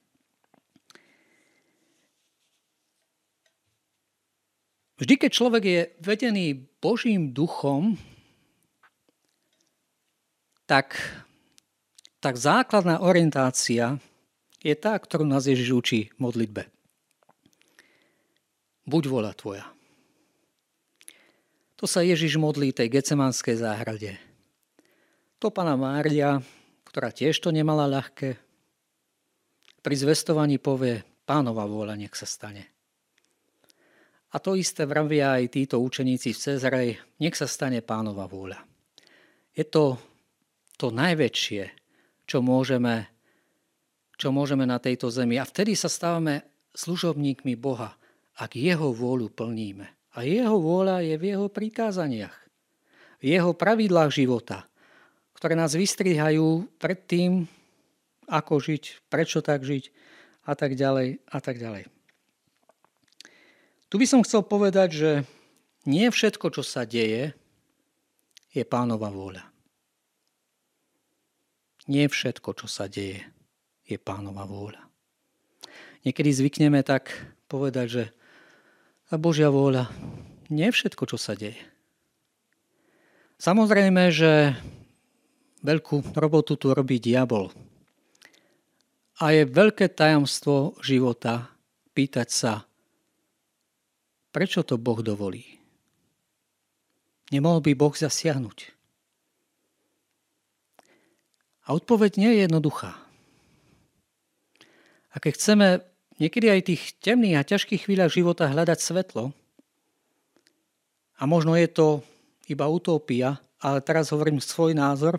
Vždy, keď človek je vedený Božím duchom, tak základná orientácia je tá, ktorú nás Ježiš učí v modlitbe. Buď vôľa tvoja. To sa Ježiš modlí tej Getsemanskej záhrade. To Panna Mária, ktorá tiež to nemala ľahké, pri zvestovaní povie, Pánova vôľa nech sa stane. A to isté vravia aj títo učeníci v Cezarej, nech sa stane Pánova vôľa. Je to najväčšie, čo môžeme na tejto zemi. A vtedy sa stávame služobníkmi Boha, ak jeho vôľu plníme. A jeho vôľa je v jeho prikázaniach, v jeho pravidlách života, ktoré nás vystrihajú pred tým, ako žiť, prečo tak žiť a tak ďalej a tak ďalej. Tu by som chcel povedať, že nie všetko, čo sa deje, je Pánova vôľa. Nie všetko, čo sa deje, je Pánova vôľa. Niekedy zvykneme tak povedať, že tá Božia vôľa nie je všetko, čo sa deje. Samozrejme, že veľkú robotu tu robí diabol. A je veľké tajomstvo života pýtať sa, prečo to Boh dovolí. Nemohol by Boh zasiahnuť? A odpoveď nie je jednoduchá. A keď chceme niekedy aj v tých temných a ťažkých chvíľach života hľadať svetlo, a možno je to iba utopia, ale teraz hovorím svoj názor,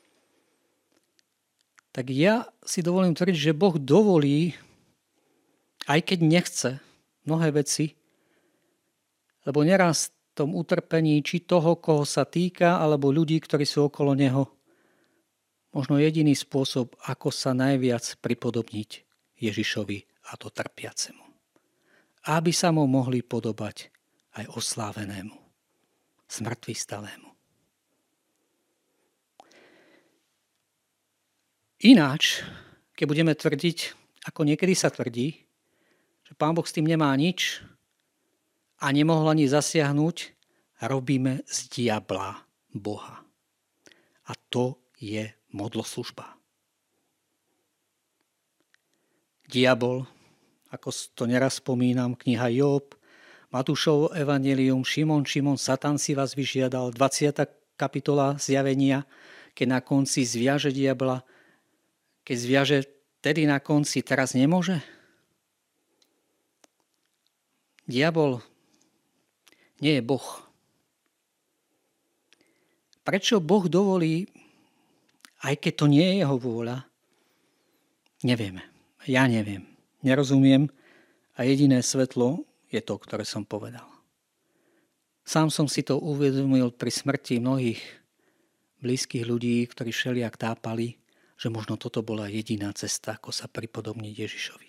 tak ja si dovolím tvrdiť, že Boh dovolí, aj keď nechce, mnohé veci, lebo neraz v tom utrpení, či toho, koho sa týka, alebo ľudí, ktorí sú okolo neho, možno jediný spôsob, ako sa najviac pripodobniť Ježišovi a to trpiacemu. Aby sa mu mohli podobať aj oslávenému, smŕtvychvstalému. Ináč, keď budeme tvrdiť, ako niekedy sa tvrdí, že Pán Boh s tým nemá nič a nemohol ani zasiahnuť, robíme z diabla Boha. A to je modloslužba. Diabol, ako to neraz spomínam, kniha Job, Matúšovo evanjelium, Šimon, Satan si vás vyžiadal, 20. kapitola Zjavenia, keď na konci zviaže diabla, keď zviaže, tedy na konci teraz nemôže? Diabol nie je Boh. Prečo Boh dovolí, aj keď to nie je jeho vôľa, nevieme. Ja neviem. Nerozumiem a jediné svetlo je to, ktoré som povedal. Sám som si to uvedomil pri smrti mnohých blízkych ľudí, ktorí všelijak tápali, že možno toto bola jediná cesta, ako sa pripodobniť Ježišovi.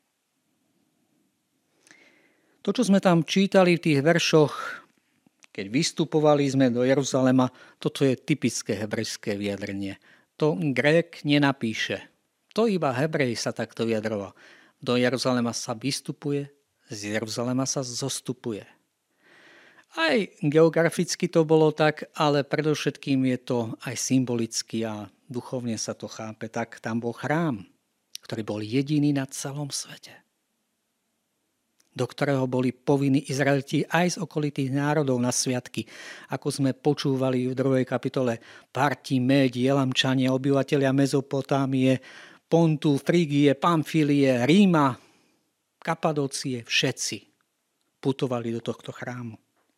To, čo sme tam čítali v tých veršoch, keď vystupovali sme do Jeruzalema, toto je typické hebrejské vyjadrenie. To Grék nenapíše. To iba Hebrej sa takto vyjadroval. Do Jeruzalema sa vystupuje, z Jeruzalema sa zostupuje. Aj geograficky to bolo tak, ale predovšetkým je to aj symbolicky a duchovne sa to chápe. Tak tam bol chrám, ktorý bol jediný na celom svete, do ktorého boli povinní Izraeliti aj z okolitých národov na sviatky. Ako sme počúvali v 2. kapitole, Parti, Médi, Elamčania, obyvatelia Mezopotámie, Pontu, Frígie, Pamfílie, Ríma, Kapadócie, všetci putovali do tohto chrámu.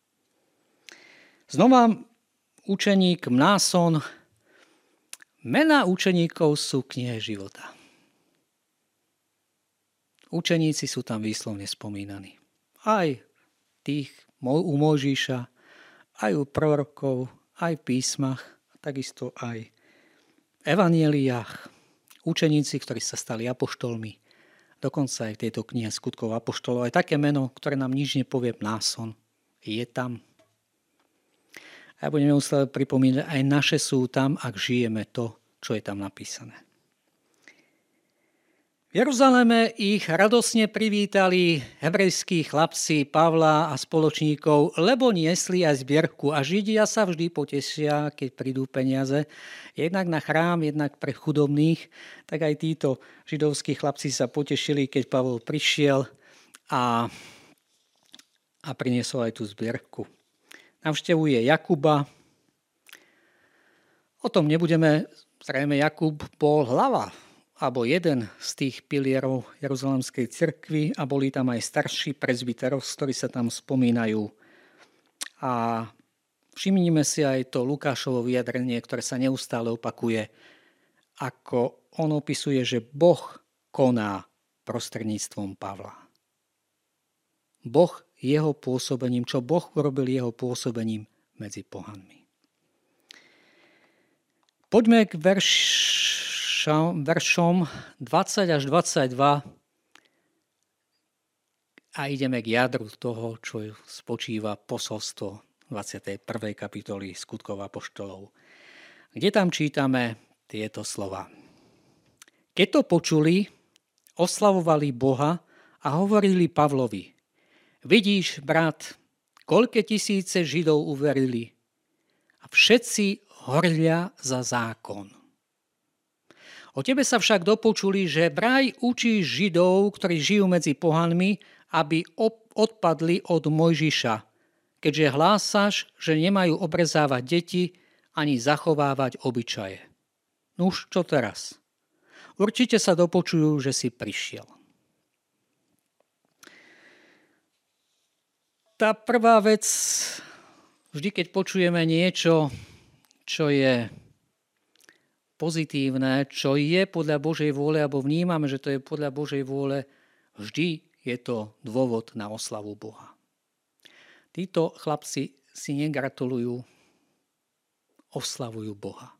Znova učeník Mnáson. Mená učeníkov sú v knihe života. Učeníci sú tam výslovne spomínaní. Aj tých u Mojžiša, aj u prorokov, aj v písmach, takisto aj v evanjeliách. Učeníci, ktorí sa stali apoštolmi, dokonca aj v tejto knihe Skutkov apoštolov, aj také meno, ktoré nám nič nepovie, Mnáson, je tam. A budeme neustále pripomínať, aj naše sú tam, ak žijeme to, čo je tam napísané. V Jeruzaleme ich radosne privítali hebrejskí chlapci Pavla a spoločníkov, lebo niesli aj zbierku a Židia sa vždy potešia, keď prídu peniaze. Jednak na chrám, jednak pre chudobných, tak aj títo židovskí chlapci sa potešili, keď Pavol prišiel a priniesol aj tú zbierku. Navštevuje Jakuba. O tom nebudeme, zrejme Jakub bol hlava, alebo jeden z tých pilierov Jeruzalemskej cirkvi a boli tam aj starší presbyterov, ktorí sa tam spomínajú. A všimnime si aj to Lukášovo vyjadrenie, ktoré sa neustále opakuje, ako on opisuje, že Boh koná prostredníctvom Pavla. Boh jeho pôsobením, čo Boh urobil jeho pôsobením medzi pohanmi. Poďme k veršom 20 až 22 a ideme k jadru toho, čo spočíva posolstvo 21. kapitoly Skutkov apoštolov, kde tam čítame tieto slova. Keď to počuli, oslavovali Boha a hovorili Pavlovi: Vidíš, brat, koľké tisíce Židov uverili a všetci horlia za zákon. O tebe sa však dopočuli, že vraj učíš Židov, ktorí žijú medzi pohanmi, aby odpadli od Mojžiša, keďže hlásaš, že nemajú obrezávať deti ani zachovávať obyčaje. Nuž, čo teraz? Určite sa dopočujú, že si prišiel. Tá prvá vec, vždy keď počujeme niečo, čo je pozitívne, čo je podľa Božej vôle, alebo vnímame, že to je podľa Božej vôle, vždy je to dôvod na oslavu Boha. Títo chlapci si negratulujú, oslavujú Boha.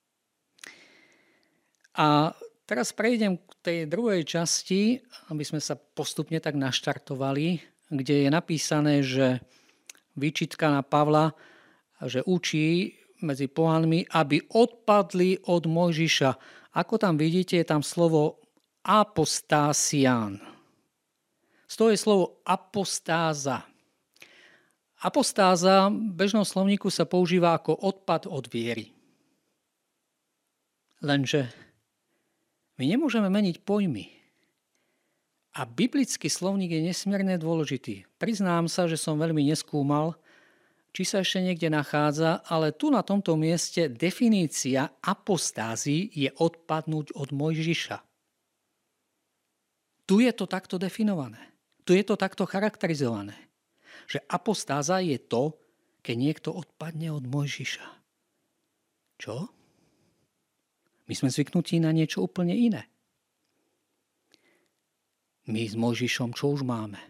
A teraz prejdem k tej druhej časti, aby sme sa postupne tak naštartovali, kde je napísané, že výčitka na Pavla, že učí medzi pohanmi, aby odpadli od Mojžiša. Ako tam vidíte, je tam slovo apostásián. Z toho je slovo apostáza. Apostáza v bežnom slovníku sa používa ako odpad od viery. Lenže my nemôžeme meniť pojmy. A biblický slovník je nesmierne dôležitý. Priznám sa, že som veľmi neskúmal, či sa ešte niekde nachádza, ale tu na tomto mieste definícia apostázy je odpadnúť od Mojžiša. Tu je to takto definované. Tu je to takto charakterizované. Že apostáza je to, keď niekto odpadne od Mojžiša. Čo? My sme zvyknutí na niečo úplne iné. My s Mojžišom čo už máme?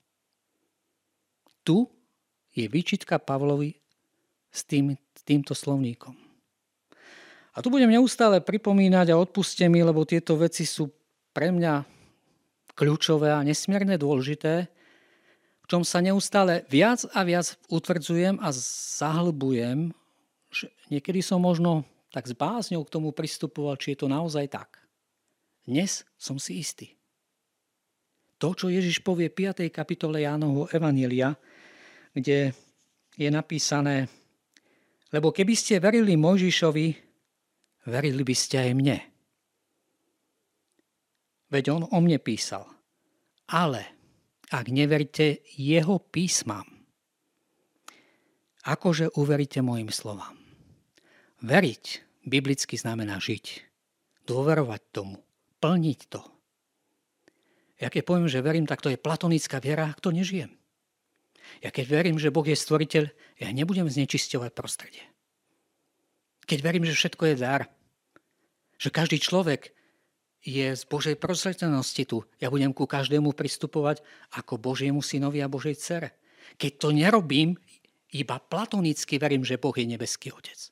Tu je výčitka Pavlovi s týmto slovníkom. A tu budem neustále pripomínať a odpuste mi, lebo tieto veci sú pre mňa kľúčové a nesmierne dôležité, v čom sa neustále viac a viac utvrdzujem a zahlbujem, že niekedy som možno tak s bázňou k tomu pristupoval, či je to naozaj tak. Dnes som si istý. To, čo Ježiš povie v 5. kapitole Jánovho evanjelia, kde je napísané, lebo keby ste verili Mojžišovi, verili by ste aj mne. Veď on o mne písal. Ale ak neveríte jeho písmam, akože uveríte mojim slovám? Veriť biblicky znamená žiť, dôverovať tomu, plniť to. Ja keď poviem, že verím, tak to je platonická viera, ak to nežijem. Ja keď verím, že Boh je stvoriteľ, ja nebudem znečisťovať prostredie. Keď verím, že všetko je dar, že každý človek je z Božej prosvetenosti tu, ja budem ku každému pristupovať ako Božiemu synovi a Božej dcere. Keď to nerobím, iba platonicky verím, že Boh je nebeský Otec.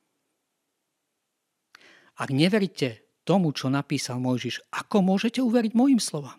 Ak neveríte tomu, čo napísal Mojžiš, ako môžete uveriť mojim slovám?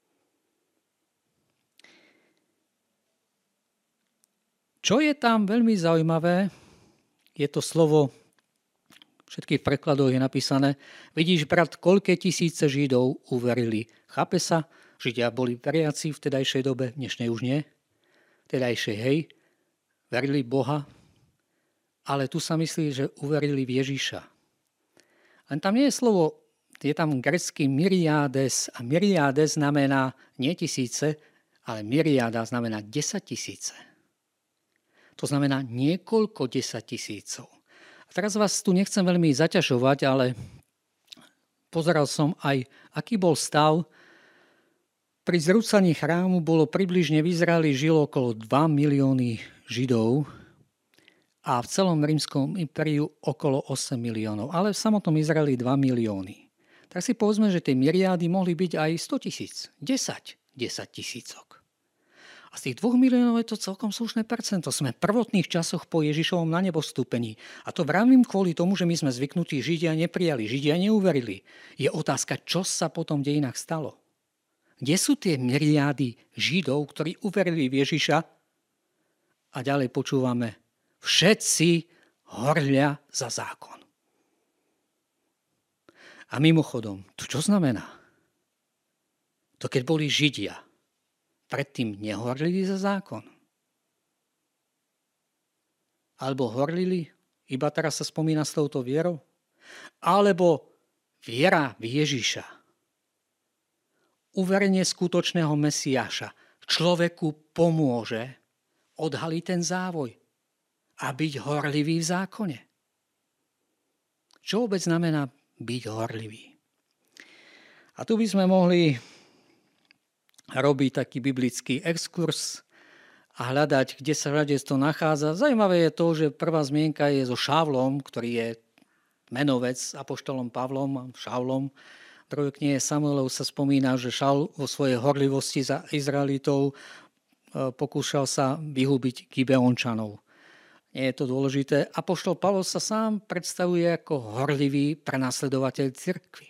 Čo je tam veľmi zaujímavé, je to slovo, v všetkých prekladoch je napísané, vidíš, brat, koľké tisíce Židov uverili. Chápe sa, Židia boli veriaci v tedajšej dobe, dnešnej už nie, tedajšej hej, verili Boha, ale tu sa myslí, že uverili v Ježiša. Len tam nie je slovo, je tam grécky myriádes a myriádes znamená nie tisíce, ale myriáda znamená 10 000. To znamená niekoľko 10 000. A teraz vás tu nechcem veľmi zaťažovať, ale pozeral som aj, aký bol stav. Pri zrúcaní chrámu bolo približne v Izraeli žilo okolo 2 milióny Židov a v celom rímskom impériu okolo 8 miliónov. Ale v samotnom Izraeli 2 milióny. Tak si povedzme, že tie myriády mohli byť aj 100 000, 10 000. A z tých 2 miliónov je to celkom slušné percento. Sme v prvotných časoch po Ježišovom na nebo vstúpení. A to vravím kvôli tomu, že my sme zvyknutí, Židia neprijali, Židia neuverili. Je otázka, čo sa potom v dejinách stalo. Kde sú tie myriády Židov, ktorí uverili v Ježiša? A ďalej počúvame, všetci horlia za zákon. A mimochodom, to čo znamená? To keď boli Židia, predtým nehorlili za zákon? Alebo horlili, iba teraz sa spomína s touto vierou? Alebo viera v Ježiša, uverenie skutočného Mesiáša človeku pomôže odhaliť ten závoj a byť horlivý v zákone. Čo vôbec znamená byť horlivý? A tu by sme mohli robiť taký biblický exkurs a hľadať, kde sa všade to nachádza. Zajímavé je to, že prvá zmienka je so Šavlom, ktorý je menovec apoštolom Pavlom, Šavlom. V druhej knihe Samuelov sa spomína, že Šaul vo svojej horlivosti za Izraelitov pokúšal sa vyhubiť Gibeončanov. Nie je to dôležité. Apoštol Pavol sa sám predstavuje ako horlivý prenasledovateľ cirkvi.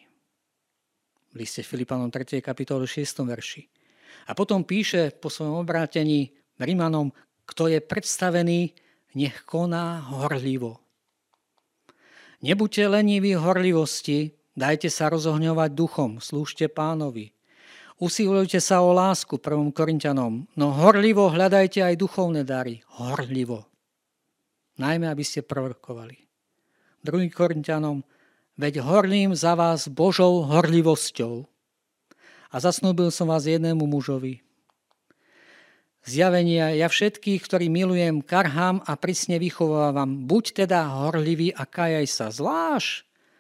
V liste Filipanom 3. kapitole 6. verši. A potom píše po svojom obrátení Rimanom, kto je predstavený, nech koná horlivo. Nebuďte leniví v horlivosti, dajte sa rozohňovať duchom, slúžte Pánovi. Usilujte sa o lásku 1. Korinťanom, no horlivo hľadajte aj duchovné dary. Horlivo. Najmä, aby ste prorokovali. 2. Korinťanom, veď horlím za vás Božou horlivosťou. A zasnúbil som vás jednému mužovi. Zjavenia, ja všetkých, ktorí milujem, karhám a prísne vychovávam. Buď teda horlivý a kajaj sa. Zvlášť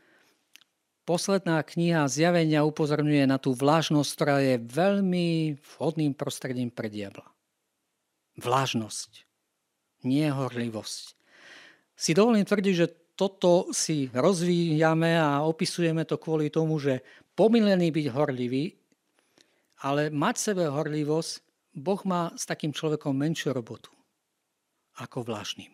posledná kniha Zjavenia upozorňuje na tú vlážnosť, ktorá je veľmi vhodným prostredím pre diabla. Vlážnosť, nie horlivosť. Si dovolím tvrdiť, že toto si rozvíjame a opisujeme to kvôli tomu, že pomilený byť horlivý, ale mať sebe horlivosť, Boh má s takým človekom menšiu robotu ako vlážnym.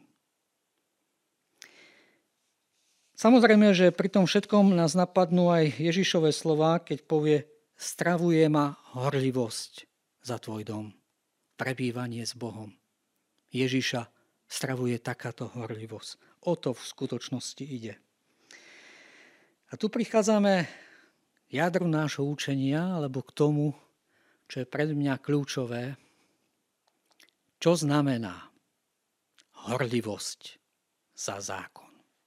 Samozrejme, že pri tom všetkom nás napadnú aj Ježišove slová, keď povie, stravuje ma horlivosť za tvoj dom, prebývanie s Bohom. Ježiša stravuje takáto horlivosť. O to v skutočnosti ide. A tu prichádzame k jadru nášho učenia, alebo k tomu, čo je pre mňa kľúčové, čo znamená horlivosť za zákon.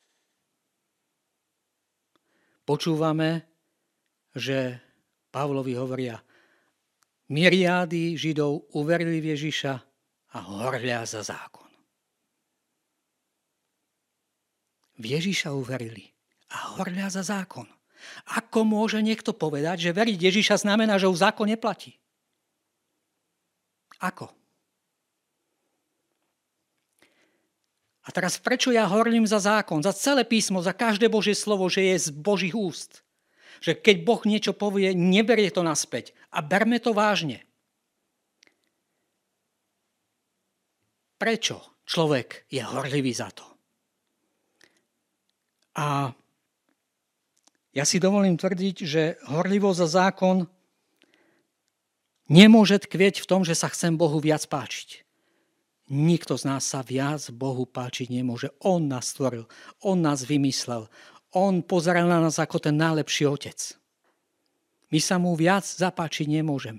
Počúvame, že Pavlovi hovoria, myriády Židov uverili v Ježiša a horlia za zákon. V Ježiša uverili a horlia za zákon. Ako môže niekto povedať, že veriť Ježiša znamená, že už zákon neplatí? Ako? A teraz prečo ja horlím za zákon, za celé písmo, za každé Božie slovo, že je z Božích úst? Že keď Boh niečo povie, neberie to naspäť. A berme to vážne. Prečo človek je horlivý za to? A ja si dovolím tvrdiť, že horlivosť za zákon nemôže tkvieť v tom, že sa chcem Bohu viac páčiť. Nikto z nás sa viac Bohu páčiť nemôže. On nás stvoril, on nás vymyslel, on pozeral na nás ako ten najlepší otec. My sa mu viac zapáčiť nemôžeme.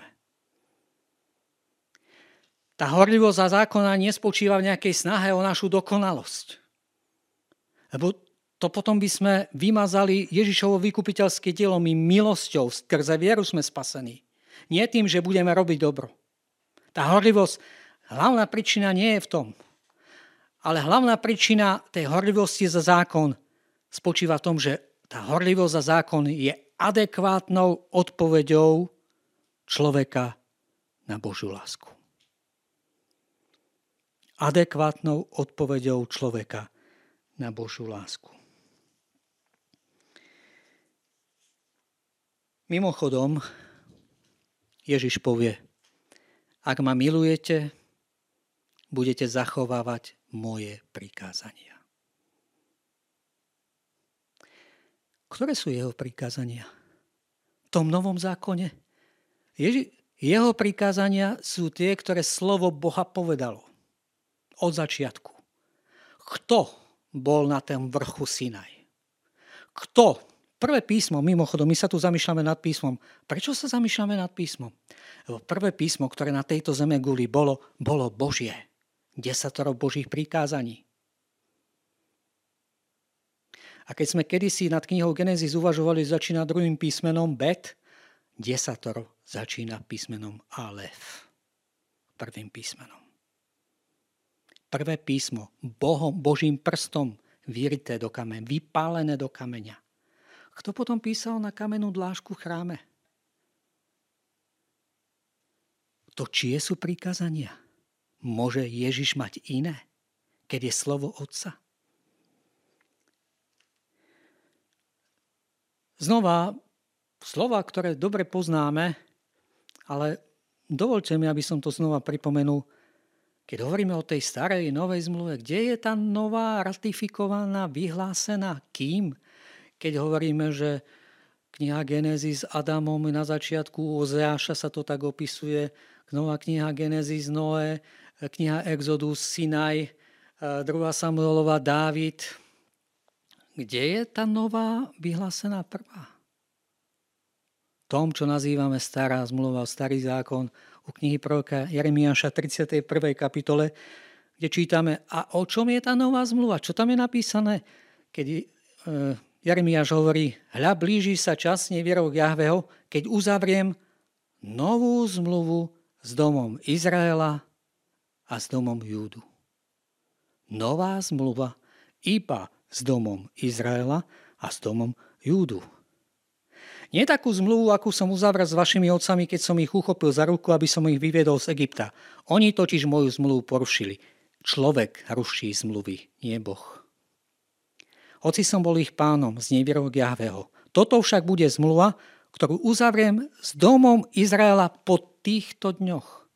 Tá horlivosť za zákona nespočíva v nejakej snahe o našu dokonalosť. Lebo to potom by sme vymazali Ježišovo vykupiteľské dielo. My milosťou skrze vieru sme spasení. Nie tým, že budeme robiť dobro. Tá horlivosť, hlavná príčina nie je v tom. Ale hlavná príčina tej horlivosti za zákon spočíva v tom, že tá horlivosť za zákon je adekvátnou odpoveďou človeka na Božiu lásku. Adekvátnou odpoveďou človeka na Božiu lásku. Mimochodom, Ježiš povie, ak ma milujete, budete zachovávať moje prikázania. Ktoré sú jeho prikázania? V tom novom zákone? Jeho prikázania sú tie, ktoré slovo Boha povedalo od začiatku. Kto bol na tom vrchu Sinaj? Kto Prvé písmo, mimochodom, my sa tu zamýšľame nad písmom. Prečo sa zamýšľame nad písmom? Lebo prvé písmo, ktoré na tejto zeme guli, bolo Božie. 10 Božích prikázaní. A keď sme kedysi nad knihou Genesis uvažovali, začína druhým písmenom Bet, 10 začína písmenom Alef. Prvým písmenom. Prvé písmo, Božím prstom vyrité do kameňa, vypálené do kameňa. Kto potom písal na kamennú dlážku v chráme? To čie sú prikázania? Môže Ježiš mať iné, keď je slovo Otca? Znova, slova, ktoré dobre poznáme, ale dovoľte mi, aby som to znova pripomenul. Keď hovoríme o tej starej, novej zmluve, kde je tá nová, ratifikovaná, vyhlásená kým? Keď hovoríme, že kniha Genesis s Adamom na začiatku Ozeáša sa to tak opisuje, nová kniha Genesis Noé, kniha Exodus Sinaj, 2. Samuelova Dávid. Kde je tá nová vyhlásená prvá? Tom, čo nazývame stará zmluva, starý zákon, u knihy proroka Jeremiáša 31. kapitole, kde čítame, a o čom je tá nová zmluva? Čo tam je napísané? Keď Jeremiáš hovorí, hľa, blíži sa čas nevierok Jahveho, keď uzavriem novú zmluvu s domom Izraela a s domom Júdu. Nová zmluva iba s domom Izraela a s domom Júdu. Nie takú zmluvu, akú som uzavrel s vašimi otcami, keď som ich uchopil za ruku, aby som ich vyviedol z Egypta. Oni totiž moju zmluvu porušili. Človek ruší zmluvy, nie Boh. Hoci som bol ich pánom z nevierok Jahveho. Toto však bude zmluva, ktorú uzavriem s domom Izraela po týchto dňoch.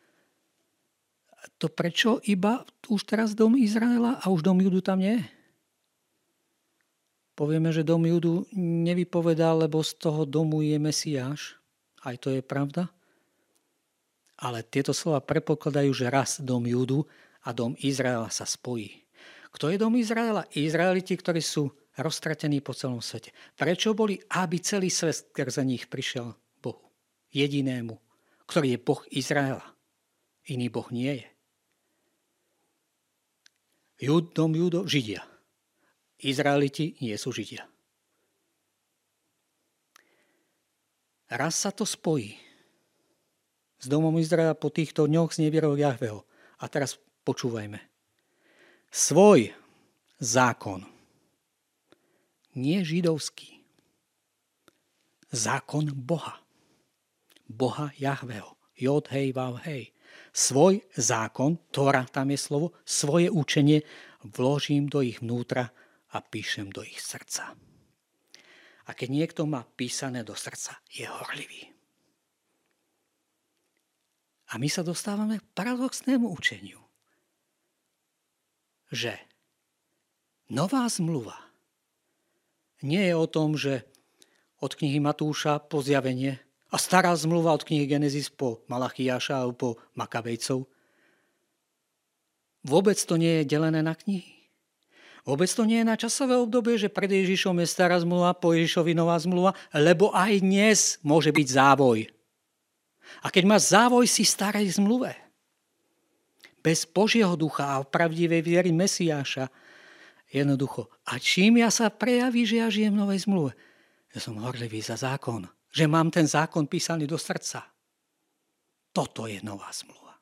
To prečo iba už teraz dom Izraela a už dom Judu tam nie je? Povieme, že dom Judu nevypovedal, lebo z toho domu je Mesiáš. Aj to je pravda. Ale tieto slova predpokladajú, že raz dom Judu a dom Izraela sa spojí. Kto je dom Izraela? Izraeliti, ktorí sú roztratení po celom svete. Prečo boli? Aby celý svet skrze nich prišiel Bohu. Jedinému, ktorý je Boh Izraela. Iný Boh nie je. Dom Judo, Židia. Izraeliti nie sú Židia. Raz sa to spojí s domom Izraela po týchto dňoch z nevierou Jahveho. A teraz počúvajme. Svoj zákon, nie židovský, zákon Boha. Boha Jahveho. Jod, hej, vav, hej. Svoj zákon, Tóra, tam je slovo, svoje učenie vložím do ich vnútra a píšem do ich srdca. A keď niekto má písané do srdca, je horlivý. A my sa dostávame k paradoxnému učeniu, že nová zmluva nie je o tom, že od knihy Matúša po zjavenie a stará zmluva od knihy Genesis po Malachiáša alebo po Makabejcov. Vôbec to nie je delené na knihy. Vôbec to nie je na časové obdobie, že pred Ježišom je stará zmluva, po Ježišovi nová zmluva, lebo aj dnes môže byť závoj. A keď máš závoj, si starej zmluve. Bez Božieho ducha a pravdivej viery Mesiáša jednoducho. A čím ja sa prejaví, že ja žijem v novej zmluve? Ja som horlivý za zákon. Že mám ten zákon písaný do srdca. Toto je nová zmluva.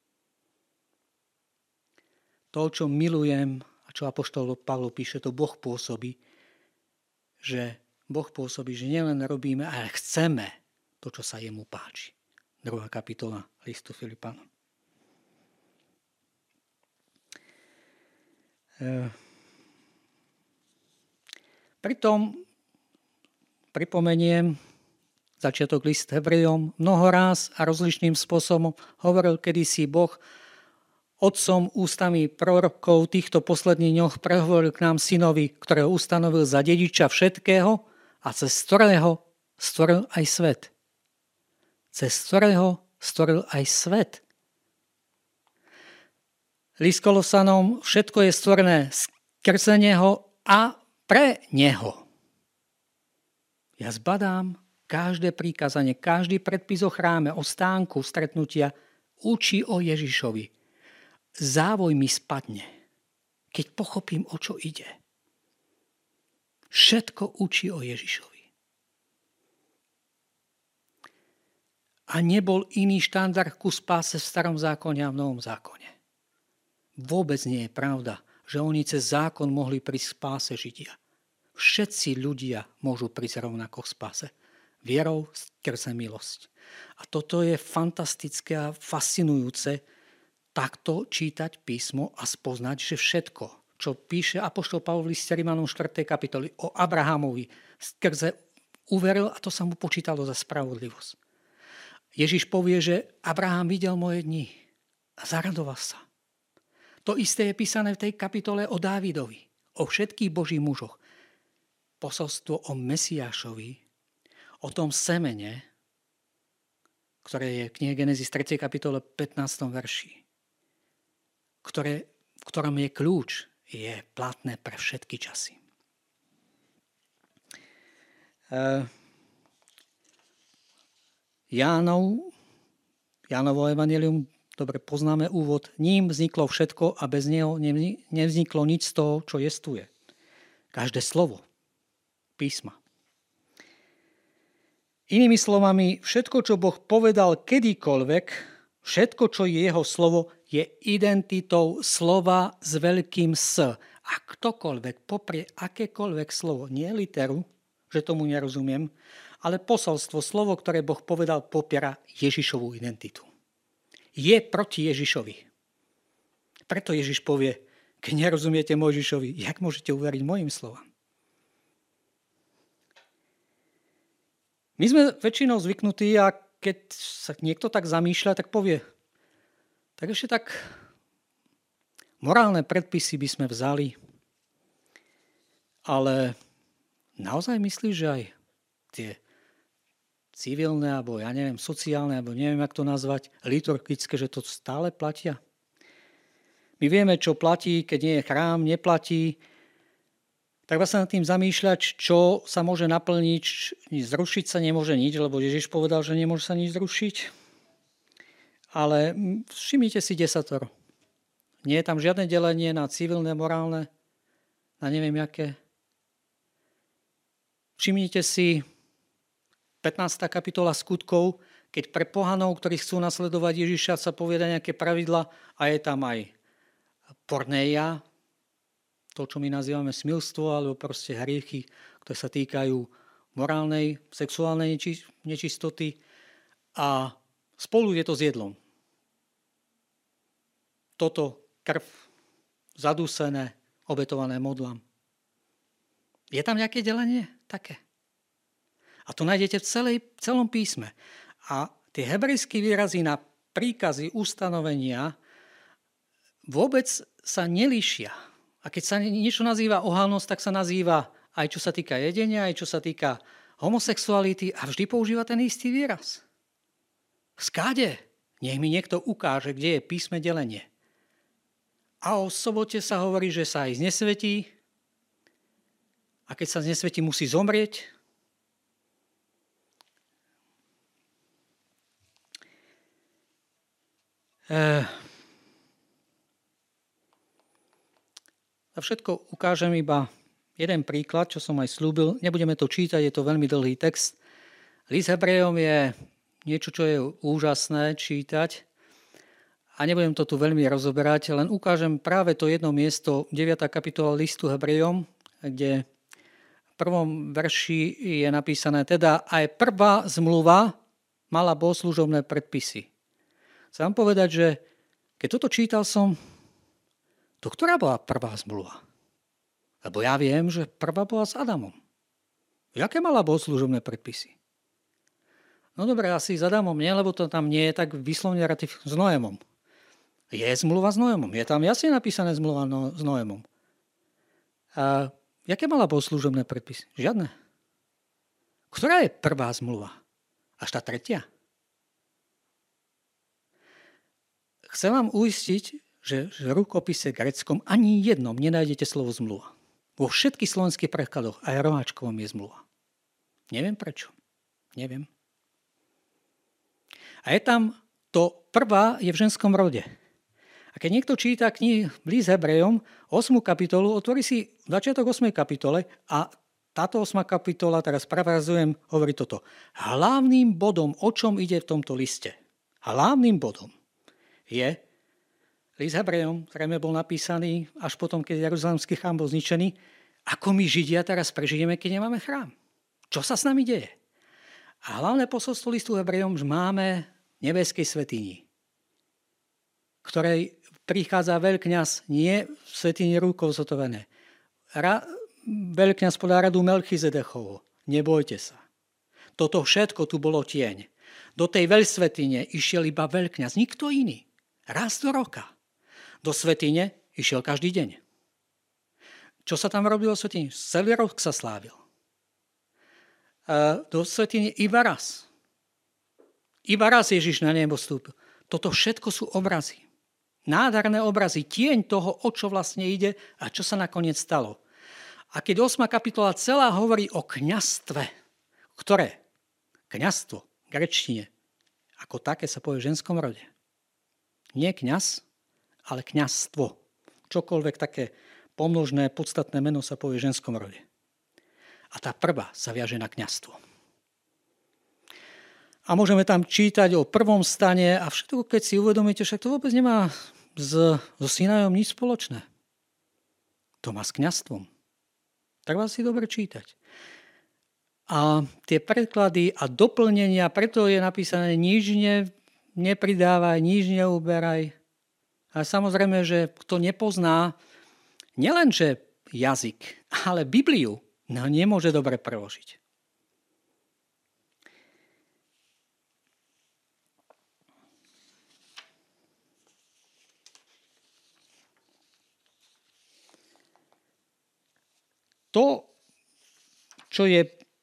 To, čo milujem, čo apoštol Pavol píše, to Boh pôsobí, že nielen robíme, ale chceme to, čo sa jemu páči. 2. kapitola listu Filipanom. Pritom pripomeniem začiatok list Hebrejom mnoho ráz a rozličným spôsobom hovoril kedysi Boh otcom ústami prorokov týchto posledných dňoch prehovoril k nám synovi, ktorého ustanovil za dediča všetkého a cez ktorého stvoril aj svet. Cez ktorého stvoril aj svet. List Kolosanom, všetko je stvorené skrze neho a pre neho. Ja zbadám každé prikázanie, každý predpis o chráme, o stánku stretnutia učí o Ježišovi. Závoj mi spadne, keď pochopím, o čo ide. Všetko učí o Ježišovi. A nebol iný štandard ku spáse v starom zákone a v novom zákone. Vôbec nie je pravda, že oni cez zákon mohli prísť k spáse Židia. Všetci ľudia môžu prísť rovnako k spáse. Vierou skrze milosť. A toto je fantastické a fascinujúce, takto čítať písmo a spoznať, že všetko, čo píše apoštol Pavol v liste Rimanom 4. kapitoly o Abrahamovi, skrze uveril a to sa mu počítalo za spravodlivosť. Ježiš povie, že Abraham videl moje dni a zaradoval sa. To isté je písané v tej kapitole o Dávidovi, o všetkých božích mužoch. Posolstvo o Mesiášovi, o tom semene, ktoré je v knihe Genesis 3. kapitole 15. verši, v ktorom je kľúč, je platné pre všetky časy. Jánovo evanjelium, dobre poznáme úvod, ním vzniklo všetko a bez neho nevzniklo nič z toho, čo jestuje. Každé slovo písma. Inými slovami, všetko, čo Boh povedal kedykoľvek, všetko, čo je jeho slovo, je identitou slova s veľkým S. A ktokoľvek poprie akékoľvek slovo, nie literu, že tomu nerozumiem, ale posolstvo, slovo, ktoré Boh povedal, popiera Ježišovú identitu. Je proti Ježišovi. Preto Ježiš povie, keď nerozumiete Mojžišovi, jak môžete uveriť mojim slovám? My sme väčšinou zvyknutí a keď sa niekto tak zamýšľa, tak povie, tak ešte tak morálne predpisy by sme vzali, ale naozaj myslíš, že aj tie civilné, alebo ja neviem, sociálne, alebo neviem, jak to nazvať, liturgické, že to stále platia? My vieme, čo platí, keď nie je chrám, neplatí. Tak sa nad tým zamýšľať, čo sa môže naplniť, zrušiť sa nemôže nič, lebo Ježiš povedal, že nemôže sa nič zrušiť. Ale všimnite si desatoro. Nie je tam žiadne delenie na civilné, morálne, na neviem jaké. Všimnite si 15. kapitola skutkov, keď pre pohanov, ktorí chcú nasledovať Ježiša, sa povieda nejaké pravidla a je tam aj porneia, to, čo my nazývame smilstvo, alebo proste hriechy, ktoré sa týkajú morálnej, sexuálnej nečistoty a spolu je to s jedlom. Toto krv, zadúsené, obetované modlám. Je tam nejaké delenie? Také. A to nájdete v celom písme. A tie hebrejské výrazy na príkazy, ustanovenia vôbec sa nelíšia. A keď sa niečo nazýva ohavnosť, tak sa nazýva aj čo sa týka jedenia, aj čo sa týka homosexuality a vždy používa ten istý výraz. Skáde, nech mi niekto ukáže, kde je písme delenie. A o sobote sa hovorí, že sa aj znesvetí a keď sa znesvetí, musí zomrieť. A všetko ukážem iba jeden príklad, čo som aj slúbil. Nebudeme to čítať, je to veľmi dlhý text. List Hebrejom je niečo, čo je úžasné čítať. A nebudem to tu veľmi rozoberať, len ukážem práve to jedno miesto, 9. kapitola listu Hebrejom, kde v prvom verši je napísané, teda aj prvá zmluva mala bohoslužobné predpisy. Chcem vám povedať, že keď toto čítal som, to ktorá bola prvá zmluva? Lebo ja viem, že prvá bola s Adamom. Jaké mala bohoslužobné predpisy? No dobre, asi s Adamom nie, lebo to tam nie je tak vyslovne s Noémom. Je zmluva s Noémom. Je tam jasne napísané zmluva s Noémom. A jaké mala bohoslužobné predpisy? Žiadne. Ktorá je prvá zmluva? Až tá tretia? Chcem vám uistiť, že v rukopise gréckom ani jednom nenájdete slovo zmluva. Vo všetkých slovenských prekladoch aj romáčkovom je zmluva. Neviem prečo. Neviem. A je tam to prvá je v ženskom rode. A keď niekto číta list Hebrejom, 8. kapitolu, otvorí si začiatok 8. kapitole a táto 8. kapitola, teraz parafrazujem, hovorí toto. Hlavným bodom, o čom ide v tomto liste, hlavným bodom je list Hebrejom, zrejme bol napísaný až potom, keď Jeruzalemský chrám bol zničený, ako my Židia teraz prežijeme, keď nemáme chrám. Čo sa s nami deje? A hlavné posolstvo listu Hebrejom, že máme nebeskej svätyni, ktorej prichádza veľkňaz nie v svätyni rukou zotovené. Veľkňaz podľa radu Melchizedechov. Nebojte sa. Toto všetko tu bolo tieň. Do tej veľsvätyne išiel iba veľkňaz, nikto iný. Raz do roka. Do svätyne išiel každý deň. Čo sa tam robilo v svätyni? Celý rok sa slávil. Do svätyne iba raz. Iba raz Ježiš na nebo vstúpil. Toto všetko sú obrazy. Nádherné obrazy, tieň toho, o čo vlastne ide a čo sa nakoniec stalo. A keď 8. kapitola celá hovorí o kňazstve, ktoré? Kňazstvo, v gréčtine, ako také sa povie v ženskom rode. Nie kňaz, ale kňazstvo. Čokoľvek také pomnožné, podstatné meno sa povie v ženskom rode. A tá prvá sa viaže na kňazstvo. A môžeme tam čítať o prvom stane a všetko, keď si uvedomíte, však to vôbec nemá so Sinajom nič spoločné. To má s kňazstvom. Tak vás si dobre čítať. A tie preklady a doplnenia, preto je napísané nič nepridávaj, nič neuberaj. A samozrejme, že kto nepozná nielenže jazyk, ale Bibliu, nemôže dobre preložiť. To, čo je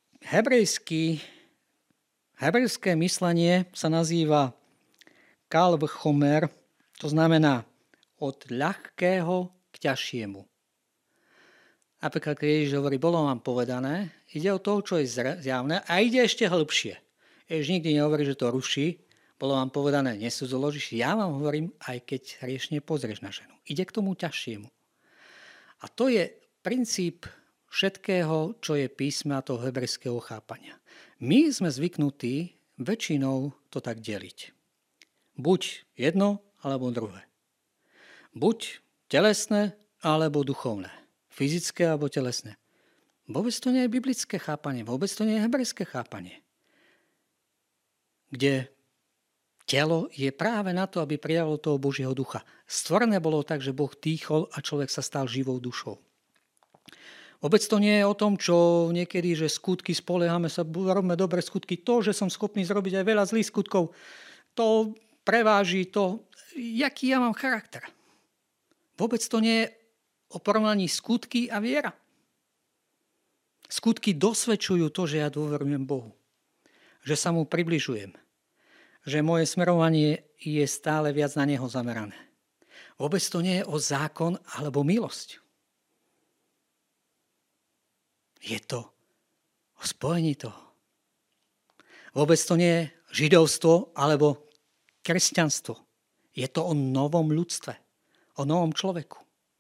hebrejské myslenie, sa nazýva kal vchomer, to znamená od ľahkého k ťažšiemu. Napríklad, keď Ježiš hovorí, bolo vám povedané, ide o to, čo je zjavné a ide ešte hlbšie. Ježiš nikdy nehovorí, že to ruší, bolo vám povedané, nesudzoložíš, ja vám hovorím, aj keď hriešne pozrieš na ženu. Ide k tomu ťažšiemu. A to je princíp všetkého, čo je písma toho hebrejského chápania. My sme zvyknutí väčšinou to tak deliť. Buď jedno, alebo druhé. Buď telesné, alebo duchovné. Fyzické, alebo telesné. Vôbec to nie je biblické chápanie, vôbec to nie je hebrejské chápanie. Kde telo je práve na to, aby prijalo toho Božieho ducha. Stvorené bolo tak, že Boh dýchol a človek sa stal živou dušou. Vôbec to nie je o tom, čo niekedy, že skutky spoliehame sa, robíme dobré skutky. To, že som schopný zrobiť aj veľa zlých skutkov, to preváži to, jaký ja mám charakter. Vôbec to nie je o porovnaní skutky a viera. Skutky dosvedčujú to, že ja dôverujem Bohu. Že sa mu približujem. Že moje smerovanie je stále viac na neho zamerané. Vôbec to nie je o zákon alebo milosť. Je to o spojení toho. Vôbec to nie je židovstvo alebo kresťanstvo. Je to o novom ľudstve, o novom človeku.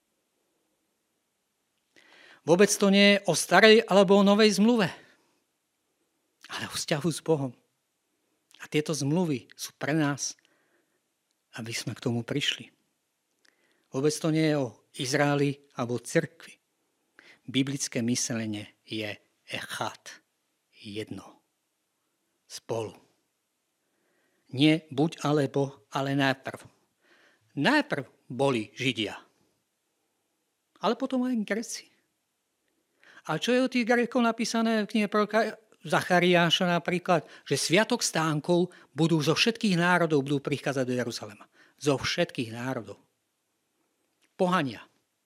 Vôbec to nie je o starej alebo o novej zmluve, ale o vzťahu s Bohom. A tieto zmluvy sú pre nás, aby sme k tomu prišli. Vôbec to nie je o Izraeli alebo cirkvi. Biblické myslenie je echad, jedno, spolu. Nie buď alebo, ale najprv. Najprv boli Židia, ale potom aj Gréci. A čo je o tých Grékov napísané v knihe proroka Zachariáša napríklad, že sviatok stánkov budú zo všetkých národov budú prichádzať do Jeruzalema. Zo všetkých národov. Pohania.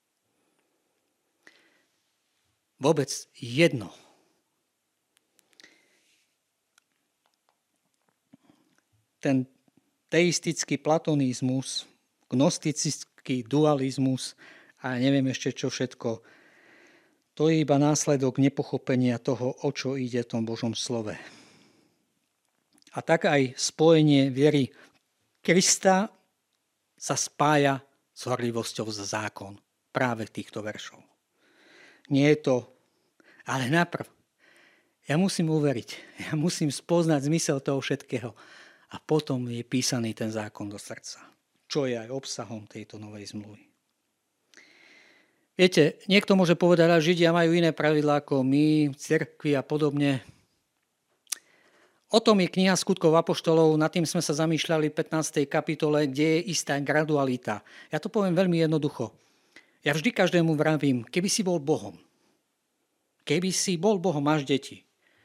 Vôbec jedno. Ten teistický platonizmus, gnostický dualizmus a neviem ešte čo všetko, To je iba následok nepochopenia toho, o čo ide v tom Božom slove. A tak aj spojenie viery Krista sa spája s horlivosťou za zákon práve v týchto veršov. Nie je to, ale najprv ja musím uveriť, ja musím spoznať zmysel toho všetkého a potom je písaný ten zákon do srdca, čo je aj obsahom tejto novej zmluvy. Viete, niekto môže povedať, že Židia majú iné pravidlá ako my, cirkvi a podobne. O tom je kniha Skutkov apoštolov, nad tým sme sa zamýšľali v 15. kapitole, kde je istá gradualita. Ja to poviem veľmi jednoducho. Ja vždy každému vravím, keby si bol Bohom, máš deti.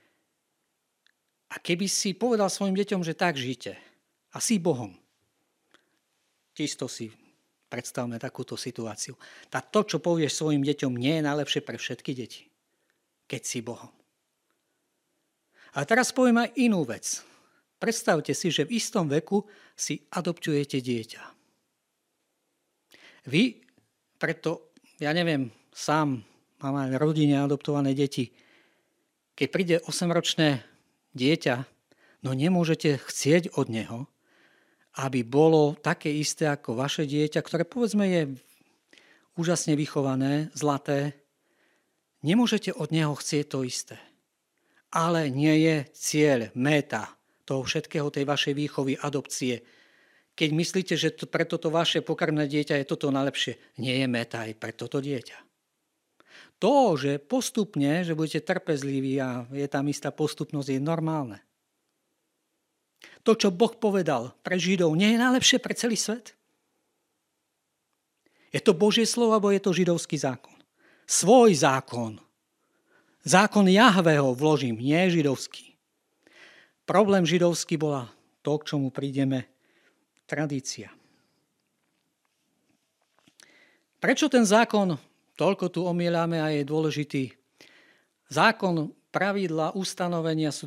A keby si povedal svojim deťom, že tak žite a si Bohom, čisto si predstavme takúto situáciu. To, čo povieš svojim deťom, nie je najlepšie pre všetky deti, keď si Bohom. A teraz poviem aj inú vec. Predstavte si, že v istom veku si adoptujete dieťa. Vy, preto, ja neviem, sám mám aj v rodine adoptované deti, keď príde 8-ročné dieťa, no nemôžete chcieť od neho, aby bolo také isté ako vaše dieťa, ktoré povedzme je úžasne vychované, zlaté. Nemôžete od neho chcieť to isté. Ale nie je cieľ, méta toho všetkého, tej vašej výchovy, adopcie. Keď myslíte, že pre toto vaše pokrmné dieťa je toto najlepšie, nie je méta aj pre toto dieťa. To, že postupne, že budete trpezliví a je tam istá postupnosť, je normálne. To, čo Boh povedal pre Židov, nie je najlepšie pre celý svet? Je to Božie slovo, alebo je to židovský zákon? Svoj zákon. Zákon Jahveho vložím, nie židovský. Problém židovský bola to, k čomu prídeme, tradícia. Prečo ten zákon toľko tu omieľame a je dôležitý? Zákon, pravidlá, ustanovenia sú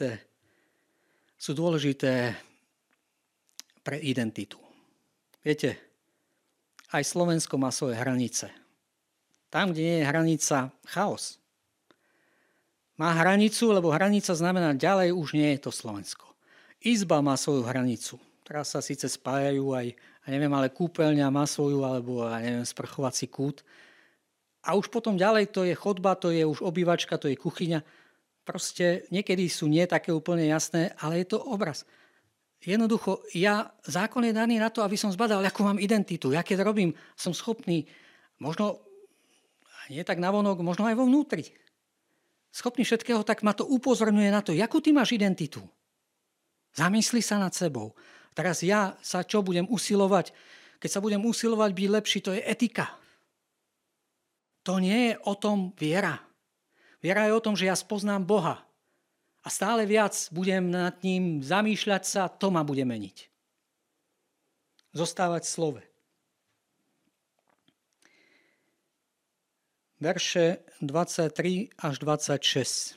dôležité pre identitu. Viete, aj Slovensko má svoje hranice. Tam, kde nie je hranica, chaos. Má hranicu, lebo hranica znamená ďalej už nie je to Slovensko. Izba má svoju hranicu. Teraz sa síce spájajú aj, ale kúpeľňa má svoju, alebo sprchovací kút. A už potom ďalej to je chodba, to je už obývačka, to je kuchyňa. Proste niekedy sú nie také úplne jasné, ale je to obraz. Jednoducho, zákon je daný na to, aby som zbadal, akú mám identitu. Ja keď robím, som schopný, možno nie tak navonok, možno aj vo vnútri. Schopný všetkého, tak ma to upozorňuje na to, akú ty máš identitu. Zamysli sa nad sebou. Teraz ja sa čo budem usilovať? Keď sa budem usilovať byť lepší, to je etika. To nie je o tom viera. Viera je o tom, že ja spoznám Boha a stále viac budem nad ním zamýšľať sa, to ma bude meniť. Zostávať v slove. Verše 23 až 26.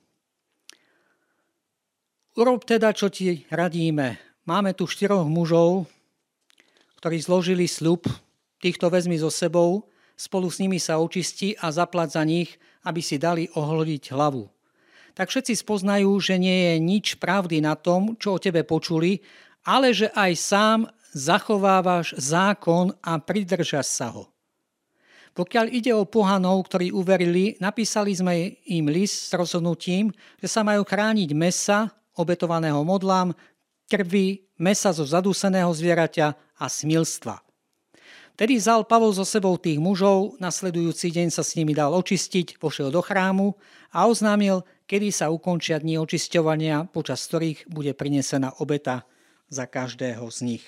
Urob teda, čo ti radíme. Máme tu 4 mužov, ktorí zložili sľub, týchto vezmi so sebou, spolu s nimi sa očistí a zaplať za nich, aby si dali ohlodiť hlavu. Tak všetci spoznajú, že nie je nič pravdy na tom, čo o tebe počuli, ale že aj sám zachovávaš zákon a pridržaš sa ho. Pokiaľ ide o pohanov, ktorí uverili, napísali sme im list s rozhodnutím, že sa majú chrániť mäsa, obetovaného modlám, krvi, mäsa zo zadúseného zvieraťa a smilstva. Tedy vzal Pavol so sebou tých mužov, nasledujúci deň sa s nimi dal očistiť, vošiel do chrámu a oznámil, kedy sa ukončia dni očisťovania, počas ktorých bude prinesená obeta za každého z nich.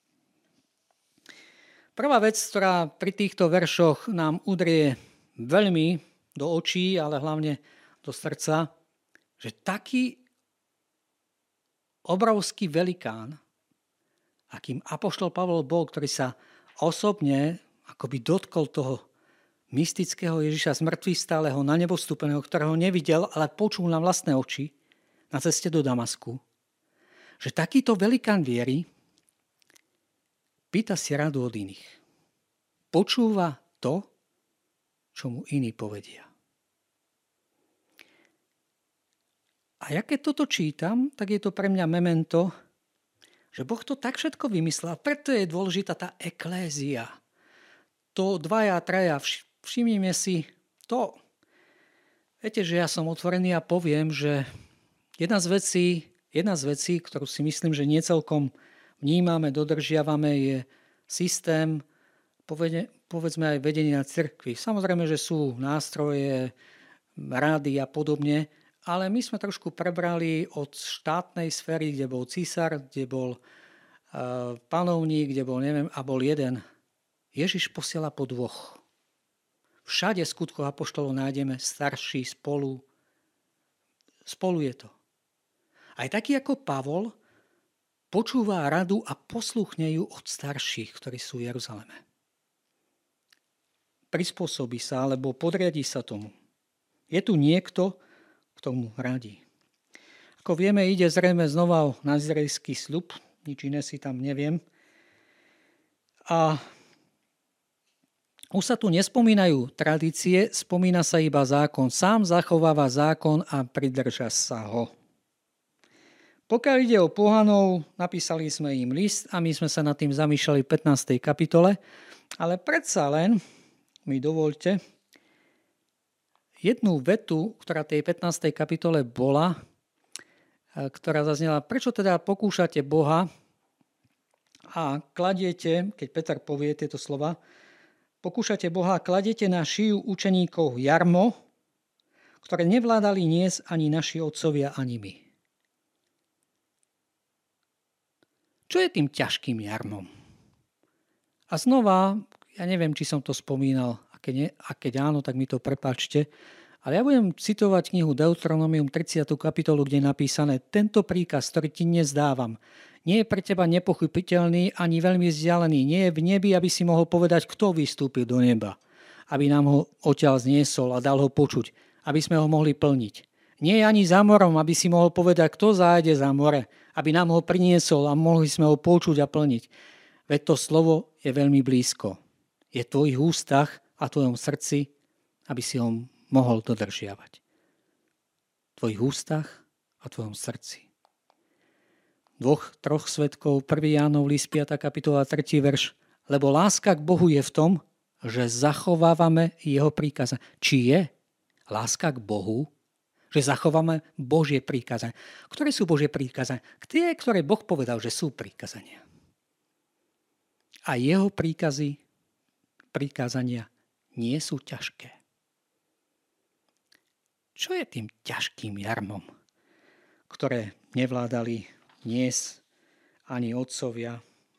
Prvá vec, ktorá pri týchto veršoch nám udrie veľmi do očí, ale hlavne do srdca, že taký obrovský velikán, akým apoštol Pavol bol, ktorý sa osobne akoby dotkol toho mystického Ježiša zmŕtvychvstalého, na nebo vstúpeného, ktorého nevidel, ale počul na vlastné oči na ceste do Damasku, že takýto velikán viery pýta si radu od iných. Počúva to, čo mu iní povedia. A ja keď toto čítam, tak je to pre mňa memento, že Boh to tak všetko vymyslel. Preto je dôležitá tá eklézia. To dvaja, traja, všimnime si to. Viete, že ja som otvorený a poviem, že jedna z vecí, ktorú si myslím, že nie celkom vnímame, dodržiavame, je systém, povedzme aj vedenia cirkvi. Samozrejme, že sú nástroje, rady a podobne, ale my sme trošku prebrali od štátnej sféry, kde bol císar, kde bol panovník, kde bol neviem, a bol jeden. Ježiš posiela po dvoch. Všade v skutkoch apoštolov nájdeme starší spolu. Spolu je to. Aj taký ako Pavol počúva radu a posluchne ju od starších, ktorí sú v Jeruzaleme. Prispôsobí sa alebo podriadi sa tomu. Je tu niekto, k tomu radí. Ako vieme, ide zrejme znova o nazirejský sľub, nič iné si tam neviem. A už sa tu nespomínajú tradície, spomína sa iba zákon. Sám zachováva zákon a pridrža sa ho. Pokiaľ ide o pohanov, napísali sme im list a my sme sa nad tým zamýšľali v 15. kapitole, ale predsa len mi dovoľte jednu vetu, ktorá v tej 15. kapitole bola, ktorá zaznela, prečo teda pokúšate Boha a kladiete, keď Peter povie tieto slova, pokúšate Boha a kladiete na šiju učeníkov jarmo, ktoré nevládali niesť ani naši otcovia, ani my. Čo je tým ťažkým jarmom? A znova, ja neviem, či som to spomínal, a keď áno, tak mi to prepáčte, ale ja budem citovať knihu Deuteronomium 30. kapitolu, kde je napísané: tento príkaz, ktorý ti dnes dávam, nie je pre teba nepochopiteľný ani veľmi vzdialený. Nie je v nebi, aby si mohol povedať, kto vystúpil do neba, aby nám ho odtiaľ zniesol a dal ho počuť, aby sme ho mohli plniť. Nie je ani za morom, aby si mohol povedať, kto zájde za more, aby nám ho priniesol a mohli sme ho počuť a plniť. Veď to slovo je veľmi blízko. Je v tvojich ústach a v tvojom srdci, aby si ho mohol dodržiavať. V tvojich ústach a v tvojom srdci. 2-3 svedkov, 1. Jánov list 5. kapitola 3. verš. Lebo láska k Bohu je v tom, že zachovávame jeho príkaza. Či je láska k Bohu, že zachovávame Božie príkazania? Ktoré sú Božie príkazania? Tie, ktoré Boh povedal, že sú príkazania. A jeho príkazania nie sú ťažké. Čo je tým ťažkým jarmom, ktoré nevládali niesť ani otcovia?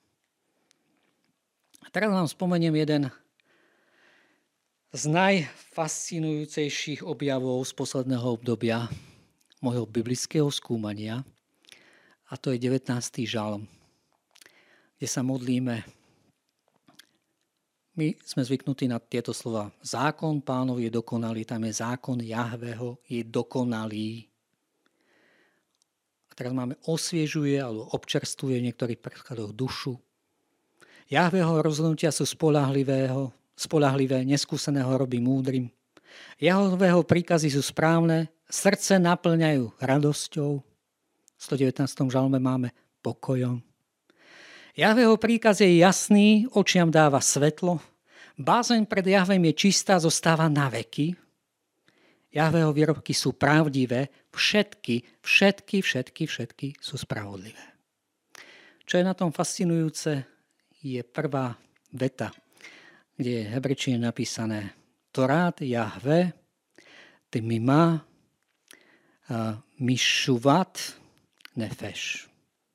A teraz vám spomeniem jeden z najfascinujúcejších objavov z posledného obdobia môjho biblického skúmania, a to je 19. žalm, kde sa modlíme. My sme zvyknutí na tieto slova. Zákon Pánov je dokonalý, tam je zákon Jahveho, je dokonalý. A teraz máme osviežuje alebo občerstvuje v niektorých prekladoch dušu. Jahveho rozhodnutia sú spoľahlivé, neskúseného robí múdrym. Jahveho príkazy sú správne, srdce naplňajú radosťou. V 119. žalme máme pokojom. Jahveho príkaz je jasný, očiam dáva svetlo. Bázeň pred Jahvem je čistá, zostáva na veky. Jahveho výrobky sú pravdivé, všetky sú spravodlivé. Čo je na tom fascinujúce, je prvá veta, kde je v hebrečtine napísané Torát Jahve, tmima, mishuvat, nefeš.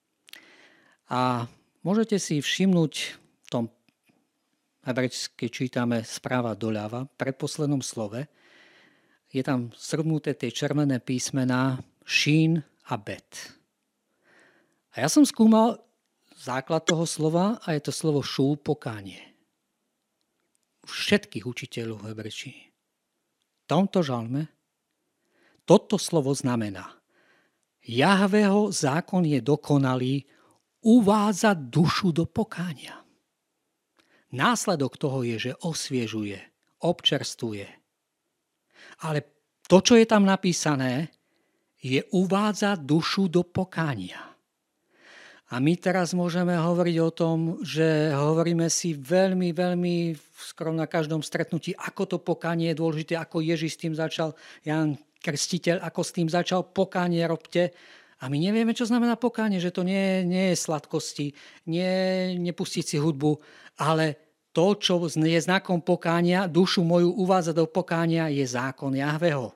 A môžete si všimnúť, v tom hebrejsky čítame správa doľava, v predposlednom slove, je tam srobnuté tie červené písmená šín a bet. A ja som skúmal základ toho slova a je to slovo šul, pokánie. Všetkých učiteľov hebrejčiny. V tomto žalme toto slovo znamená: Jahveho zákon je dokonalý, uvádza dušu do pokánia. Následok toho je, že osviežuje, občerstvuje. Ale to, čo je tam napísané, je uvádzať dušu do pokánia. A my teraz môžeme hovoriť o tom, že hovoríme si veľmi, veľmi skoro na každom stretnutí, ako to pokánie je dôležité, ako Ježiš s tým začal, Ján Krstiteľ, ako s tým začal, pokánie robte. A my nevieme, čo znamená pokánie, že to nie je sladkosti, nepustiť si hudbu, ale to, čo je znakom pokánia, dušu moju uvádza do pokánia, je zákon Jahveho.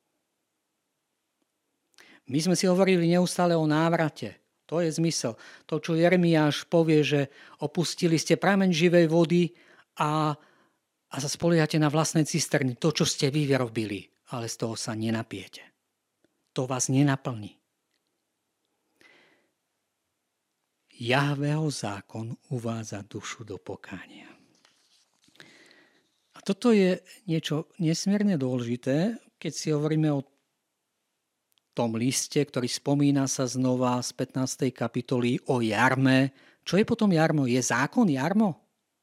My sme si hovorili neustále o návrate. To je zmysel. To, čo Jeremiáš povie, že opustili ste prameň živej vody a sa spoliehate na vlastné cisterny. To, čo ste vy vyrobili, ale z toho sa nenapijete. To vás nenaplní. Jahveho zákon uvádza dušu do pokánia. A toto je niečo nesmierne dôležité, keď si hovoríme o tom liste, ktorý spomína sa znova z 15. kapitoly o jarme. Čo je potom jarmo? Je zákon jarmo?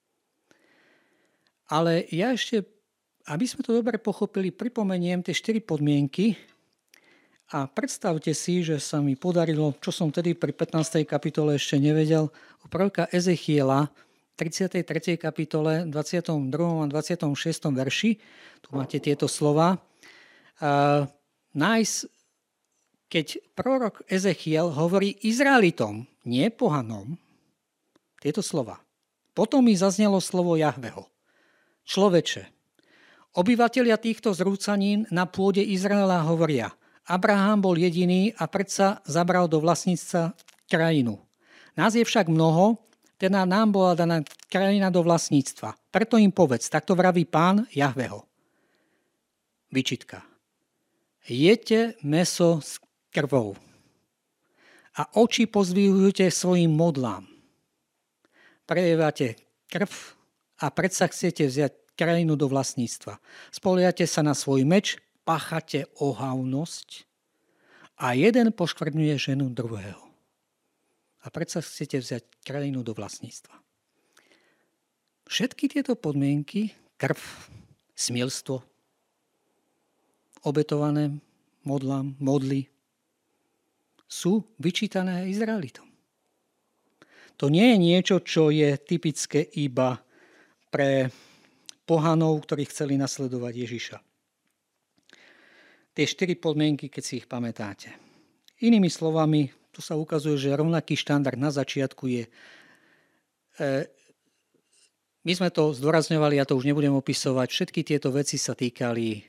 Ale ja ešte, aby sme to dobre pochopili, pripomeniem tie 4 podmienky a predstavte si, že sa mi podarilo, čo som tedy pri 15. kapitole ešte nevedel, u proroka Ezechiela 33. kapitole 22. a 26. verši, tu máte tieto slova, keď prorok Ezechiel hovorí Izraelitom, nie pohanom, tieto slova. Potom mi zaznelo slovo Jahveho. Človeče, obyvatelia týchto zrúcanín na pôde Izraela hovoria, Abraham bol jediný a predsa zabral do vlastníctva krajinu. Nás je však mnoho, teda nám bola daná krajina do vlastníctva. Preto im povedz, takto vraví Pán Jahveho. Vyčitka. Jete mäso s krvou a oči pozdvihujete svojim modlám. Prejevate krv a predsa chcete vziať krajinu do vlastníctva. Spoliate sa na svoj meč, páchate ohavnosť a jeden poškvrňuje ženu druhého. A predsa chcete vziať krajinu do vlastníctva. Všetky tieto podmienky, krv, smilstvo, obetované modly, sú vyčítané Izraelitom. To nie je niečo, čo je typické iba pre pohanov, ktorí chceli nasledovať Ježiša. Tie 4 podmienky, keď si ich pamätáte. Inými slovami, tu sa ukazuje, že rovnaký štandard na začiatku je. My sme to zdôrazňovali, ja to už nebudem opisovať, všetky tieto veci sa týkali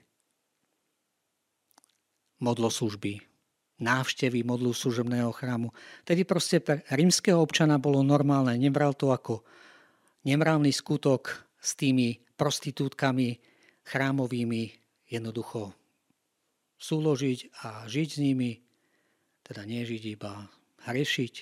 modloslužby, návštevy modloslužobného chrámu. Tedy proste pre rímskeho občana bolo normálne, nebral to ako nemravný skutok s tými prostitútkami chrámovými jednoducho súložiť a žiť s nimi, teda nie žiť, iba hrešiť.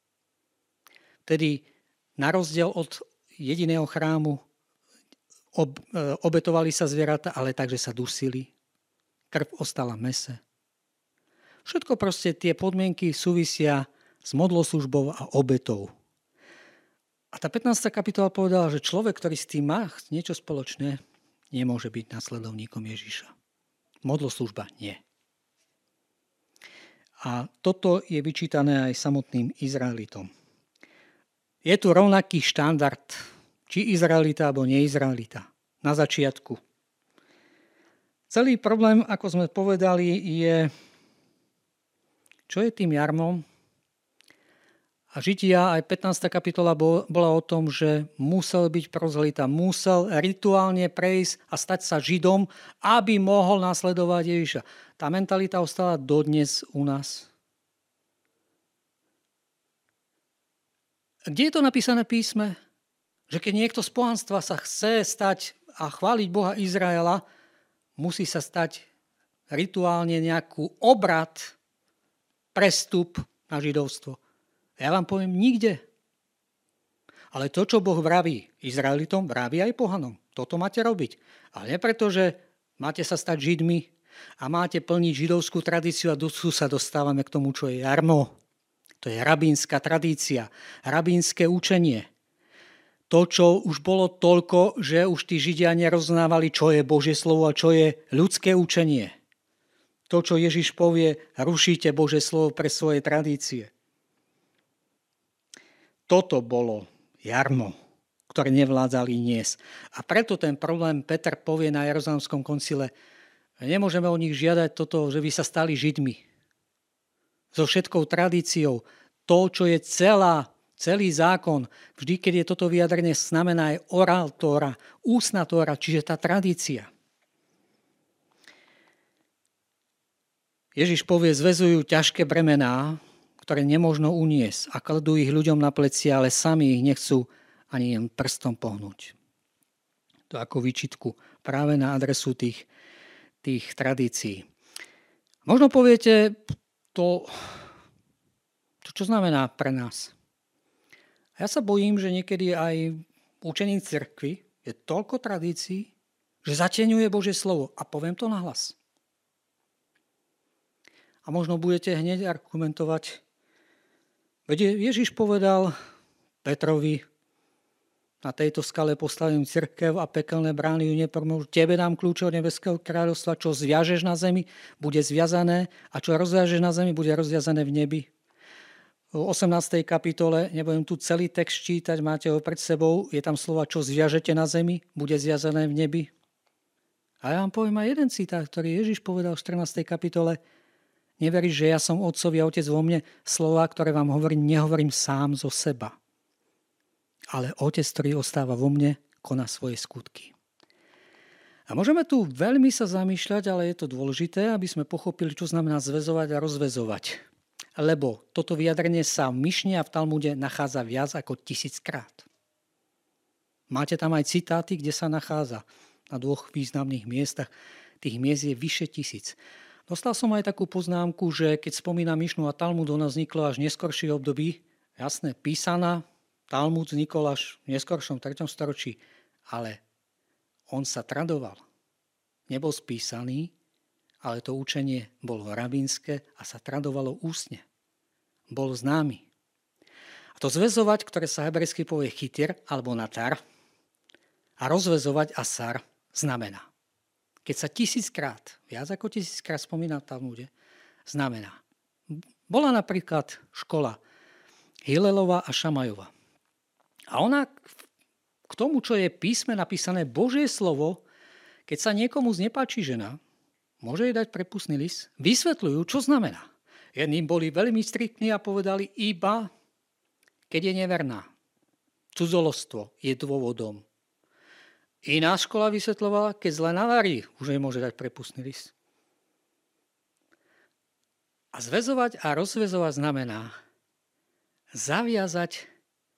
Tedy na rozdiel od jediného chrámu obetovali sa zvieratá, ale takže sa dusili. Krv ostala v mese. Všetko proste tie podmienky súvisia s modloslužbou a obetou. A tá 15. kapitola povedala, že človek, ktorý s tým má niečo spoločné, nemôže byť nasledovníkom Ježiša. Modloslužba nie. A toto je vyčítané aj samotným Izraelitom. Je tu rovnaký štandard, či Izraelita alebo neizraelita. Na začiatku. Celý problém, ako sme povedali, je, čo je tým jarmom. A Židia, aj 15. kapitola bola o tom, že musel byť prozelita, musel rituálne prejsť a stať sa Židom, aby mohol nasledovať Ježiša. Tá mentalita ostala dodnes u nás. Kde je to napísané v písme? Že keď niekto z pohanstva sa chce stať a chváliť Boha Izraela, musí sa stať rituálne nejakú obrad, prestup na židovstvo. Ja vám poviem, nikde. Ale to, čo Boh vraví Izraelitom, vraví aj pohanom. Toto máte robiť. Ale nie preto, že máte sa stať Židmi a máte plniť židovskú tradíciu a tu sa dostávame k tomu, čo je jarmo. To je rabínska tradícia, rabínske učenie. To, čo už bolo toľko, že už tí Židia neroznávali, čo je Božie slovo a čo je ľudské učenie. To, čo Ježiš povie, rušíte Božie slovo pre svoje tradície. Toto bolo jarmo, ktoré nevládzali niesť. A preto ten problém Peter povie na Jeruzalemskom koncile, nemôžeme od nich žiadať toto, že by sa stali Židmi. So všetkou tradíciou, to, čo je celý zákon, vždy, keď je toto vyjadrenie, znamená aj orál Tóra, ústna Tóra, čiže tá tradícia. Ježiš povie, zväzujú ťažké bremená, ktoré nemožno uniesť a kladú ich ľuďom na plecia, ale sami ich nechcú ani jen prstom pohnúť. To ako výčitku práve na adresu tých tradícií. Možno poviete, to čo znamená pre nás? Ja sa bojím, že niekedy aj učení cirkvi je toľko tradícií, že zateňuje Božie slovo. A poviem to nahlas. A možno budete hneď argumentovať. Veď Ježiš povedal Petrovi, na tejto skale postavím cirkev a pekelné brány ju nepremôžu. Tebe dám kľúče od nebeského kráľovstva, čo zviažeš na zemi, bude zviazané a čo rozviažeš na zemi, bude rozviazané v nebi. V 18. kapitole, nebudem tu celý text čítať, máte ho pred sebou, je tam slova, čo zviažete na zemi, bude zviazané v nebi. A ja vám poviem aj jeden citát, ktorý Ježiš povedal v 14. kapitole. Neveríš, že ja som Otcovi a Otec vo mne? Slová, ktoré vám hovorím, nehovorím sám zo seba. Ale Otec, ktorý ostáva vo mne, koná svoje skutky. A môžeme tu veľmi sa zamýšľať, ale je to dôležité, aby sme pochopili, čo znamená zväzovať a rozväzovať. Lebo toto vyjadrenie sa v Mišne a v Talmude nachádza viac ako 1000-krát. Máte tam aj citáty, kde sa nachádza na 2 významných miestach. Tých miest je vyše 1000. Dostal som aj takú poznámku, že keď spomínam Mišnu a Talmud, ona vznikla až v neskoršie období. Jasné, písaná, Talmud vznikol až v neskoršom 3. storočí, ale on sa tradoval. Nebol spísaný, ale to učenie bolo rabínske a sa tradovalo ústne. Bol známy. A to zväzovať, ktoré sa hebrejsky povie chytir alebo natar, a rozväzovať asar znamená. Keď sa 1000-krát, viac ako 1000-krát spomína v Talmude, znamená. Bola napríklad škola Hilelova a Šamajova. A ona k tomu, čo je písme napísané Božie slovo, keď sa niekomu znepáči žena, môže jej dať prepustný list, vysvetľujú, čo znamená. Jedným boli veľmi striktní a povedali iba, keď je neverná. Cudzolostvo je dôvodom. Iná škola vysvetľovala, keď zle navarí, už jej môže dať prepustný list. A zväzovať a rozväzovať znamená zaviazať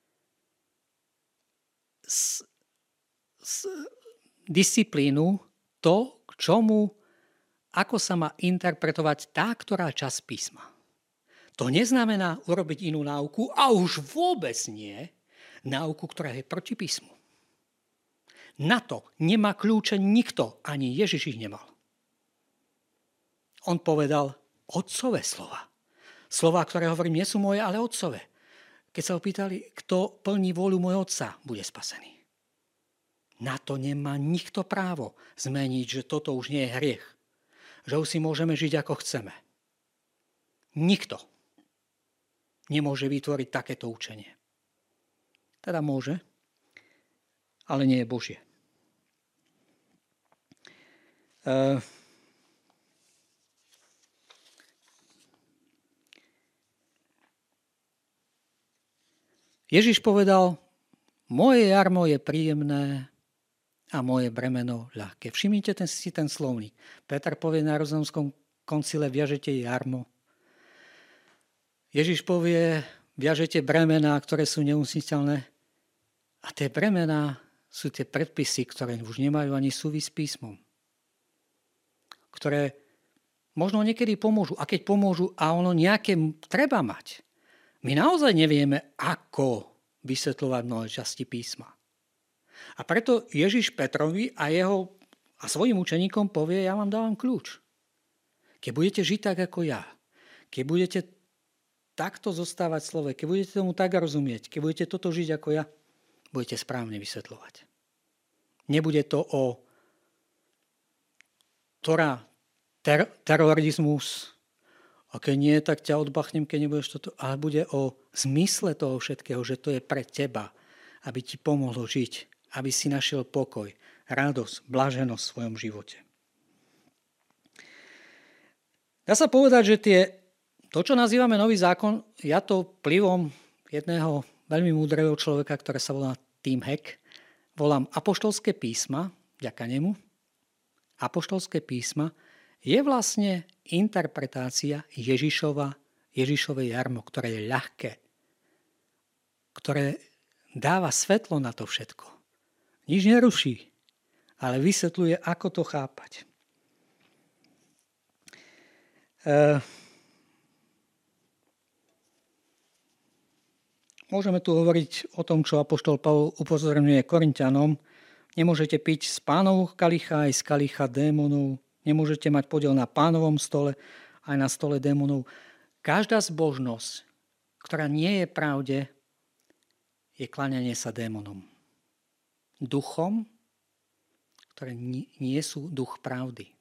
disciplínu to, k čomu, ako sa má interpretovať tá, ktorá časť písma. To neznamená urobiť inú náuku a už vôbec nie náuku, ktorá je proti písmu. Na to nemá kľúče nikto, ani Ježiš ich nemal. On povedal otcové slova. Slová, ktoré hovorím, nie sú moje, ale otcové. Keď sa opýtali, kto plní vôľu môjho otca, bude spasený. Na to nemá nikto právo zmeniť, že toto už nie je hriech. Že už si môžeme žiť, ako chceme. Nikto nemôže vytvoriť takéto učenie. Teda môže, ale nie je Božie. Ježiš povedal, moje jarmo je príjemné a moje bremeno ľahké. Všimnite si ten slovník. Peter povie na Jeruzalemskom koncile, viažete jarmo. Ježiš povie, viažete bremená, ktoré sú neusiteľné. A tie bremená sú tie predpisy, ktoré už nemajú ani súvis s písmom. Ktoré možno niekedy pomôžu. A keď pomôžu a ono nejaké treba mať, my naozaj nevieme, ako vysvetľovať mnohé časti písma. A preto Ježiš Petrovi a svojim učeníkom povie, ja vám dávam kľúč. Keď budete žiť tak, ako ja, keď budete takto zostávať v slove, keď budete tomu tak rozumieť, keď budete toto žiť ako ja, budete správne vysvetľovať. Nebude to o Torá terorizmus. A keď nie, tak ťa odbachnem, keď nebudeš toto. Ale bude o zmysle toho všetkého, že to je pre teba, aby ti pomohlo žiť, aby si našiel pokoj, radosť, blaženosť v svojom živote. Dá sa povedať, že to, čo nazývame nový zákon, ja to vplyvom jedného veľmi múdreho človeka, ktorý sa volá Tim Hack, volám apoštolské písma, vďaka nemu. Apoštolské písma je vlastne interpretácia Ježišovej jarmo, ktoré je ľahké, ktoré dáva svetlo na to všetko. Nič neruší, ale vysvetľuje, ako to chápať. Môžeme tu hovoriť o tom, čo apoštol Pavol upozorňuje Korinťanom. Nemôžete piť z pánovho kalicha aj z kalicha démonov. Nemôžete mať podiel na pánovom stole aj na stole démonov. Každá zbožnosť, ktorá nie je pravde, je kláňanie sa démonom. Duchom, ktoré nie sú duch pravdy.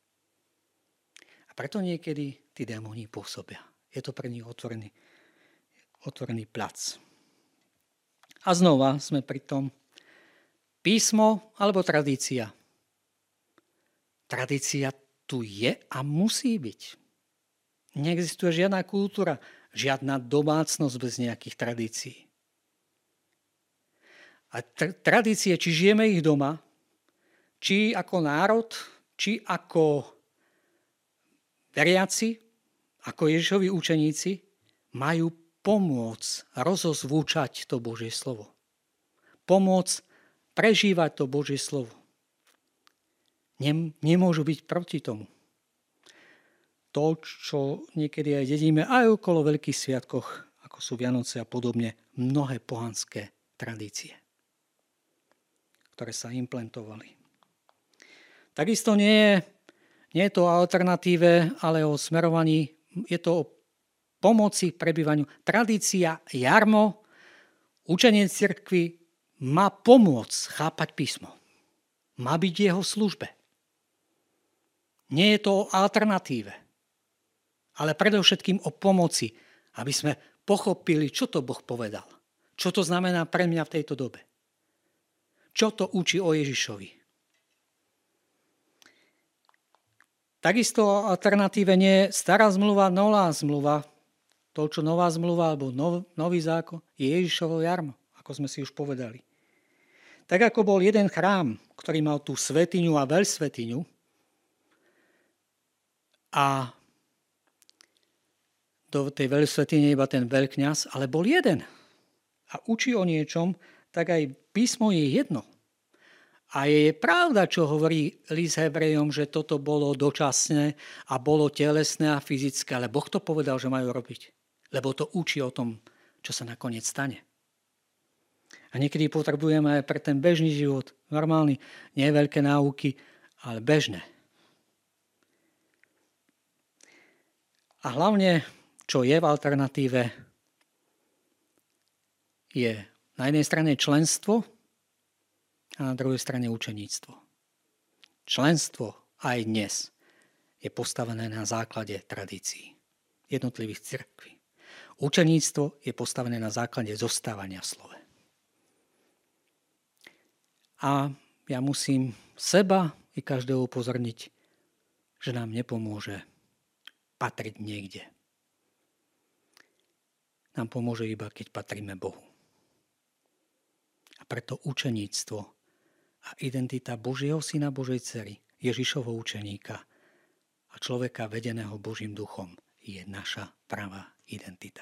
A preto niekedy tí démoni pôsobia. Je to pre nich otvorený plac. A znova sme pri tom písmo alebo tradícia. Tradícia tu je a musí byť. Neexistuje žiadna kultúra, žiadna domácnosť bez nejakých tradícií. A tradície, či žijeme ich doma, či ako národ, či ako veriaci, ako Ježišovi učeníci, majú pomôcť rozozvúčať to Božie slovo. Pomôcť prežívať to Božie slovo. Nemôžu byť proti tomu. To, čo niekedy aj dedíme, aj okolo veľkých sviatkoch, ako sú Vianoce a podobne, mnohé pohanské tradície, ktoré sa implementovali. Takisto nie je to o alternatíve, ale o smerovaní, je to o pomoci prebývaniu. Tradícia jarmo, učenie cirkvi má pomôcť chápať písmo. Má byť jeho službe. Nie je to o alternatíve, ale predovšetkým o pomoci, aby sme pochopili, čo to Boh povedal. Čo to znamená pre mňa v tejto dobe. Čo to učí o Ježišovi. Takisto o alternatíve nie je stará zmluva, nová zmluva. To, čo nová zmluva alebo nový zákon, je Ježišovo jarmo, ako sme si už povedali. Tak ako bol jeden chrám, ktorý mal tú svätyňu a veľsvätyňu, a do tej veľsvätyne iba ten veľkňaz, ale bol jeden a učí o niečom, tak aj písmo je jedno. A je pravda, čo hovorí list Hebrejom, že toto bolo dočasné a bolo telesné a fyzické, ale Boh to povedal, že majú robiť, lebo to učí o tom, čo sa nakoniec stane. A niekedy potrebujeme aj pre ten bežný život, normálny, nie veľké náuky, ale bežné. A hlavne, čo je v alternatíve, je na jednej strane členstvo a na druhej strane učeníctvo. Členstvo aj dnes je postavené na základe tradícií jednotlivých cirkví. Učeníctvo je postavené na základe zostávania v slove. A ja musím seba i každého upozorniť, že nám nepomôže patriť niekde. Nám pomôže iba, keď patríme Bohu. A preto učeníctvo a identita Božieho syna, Božej dcery, Ježišovho učeníka a človeka vedeného Božím duchom je naša pravá identita.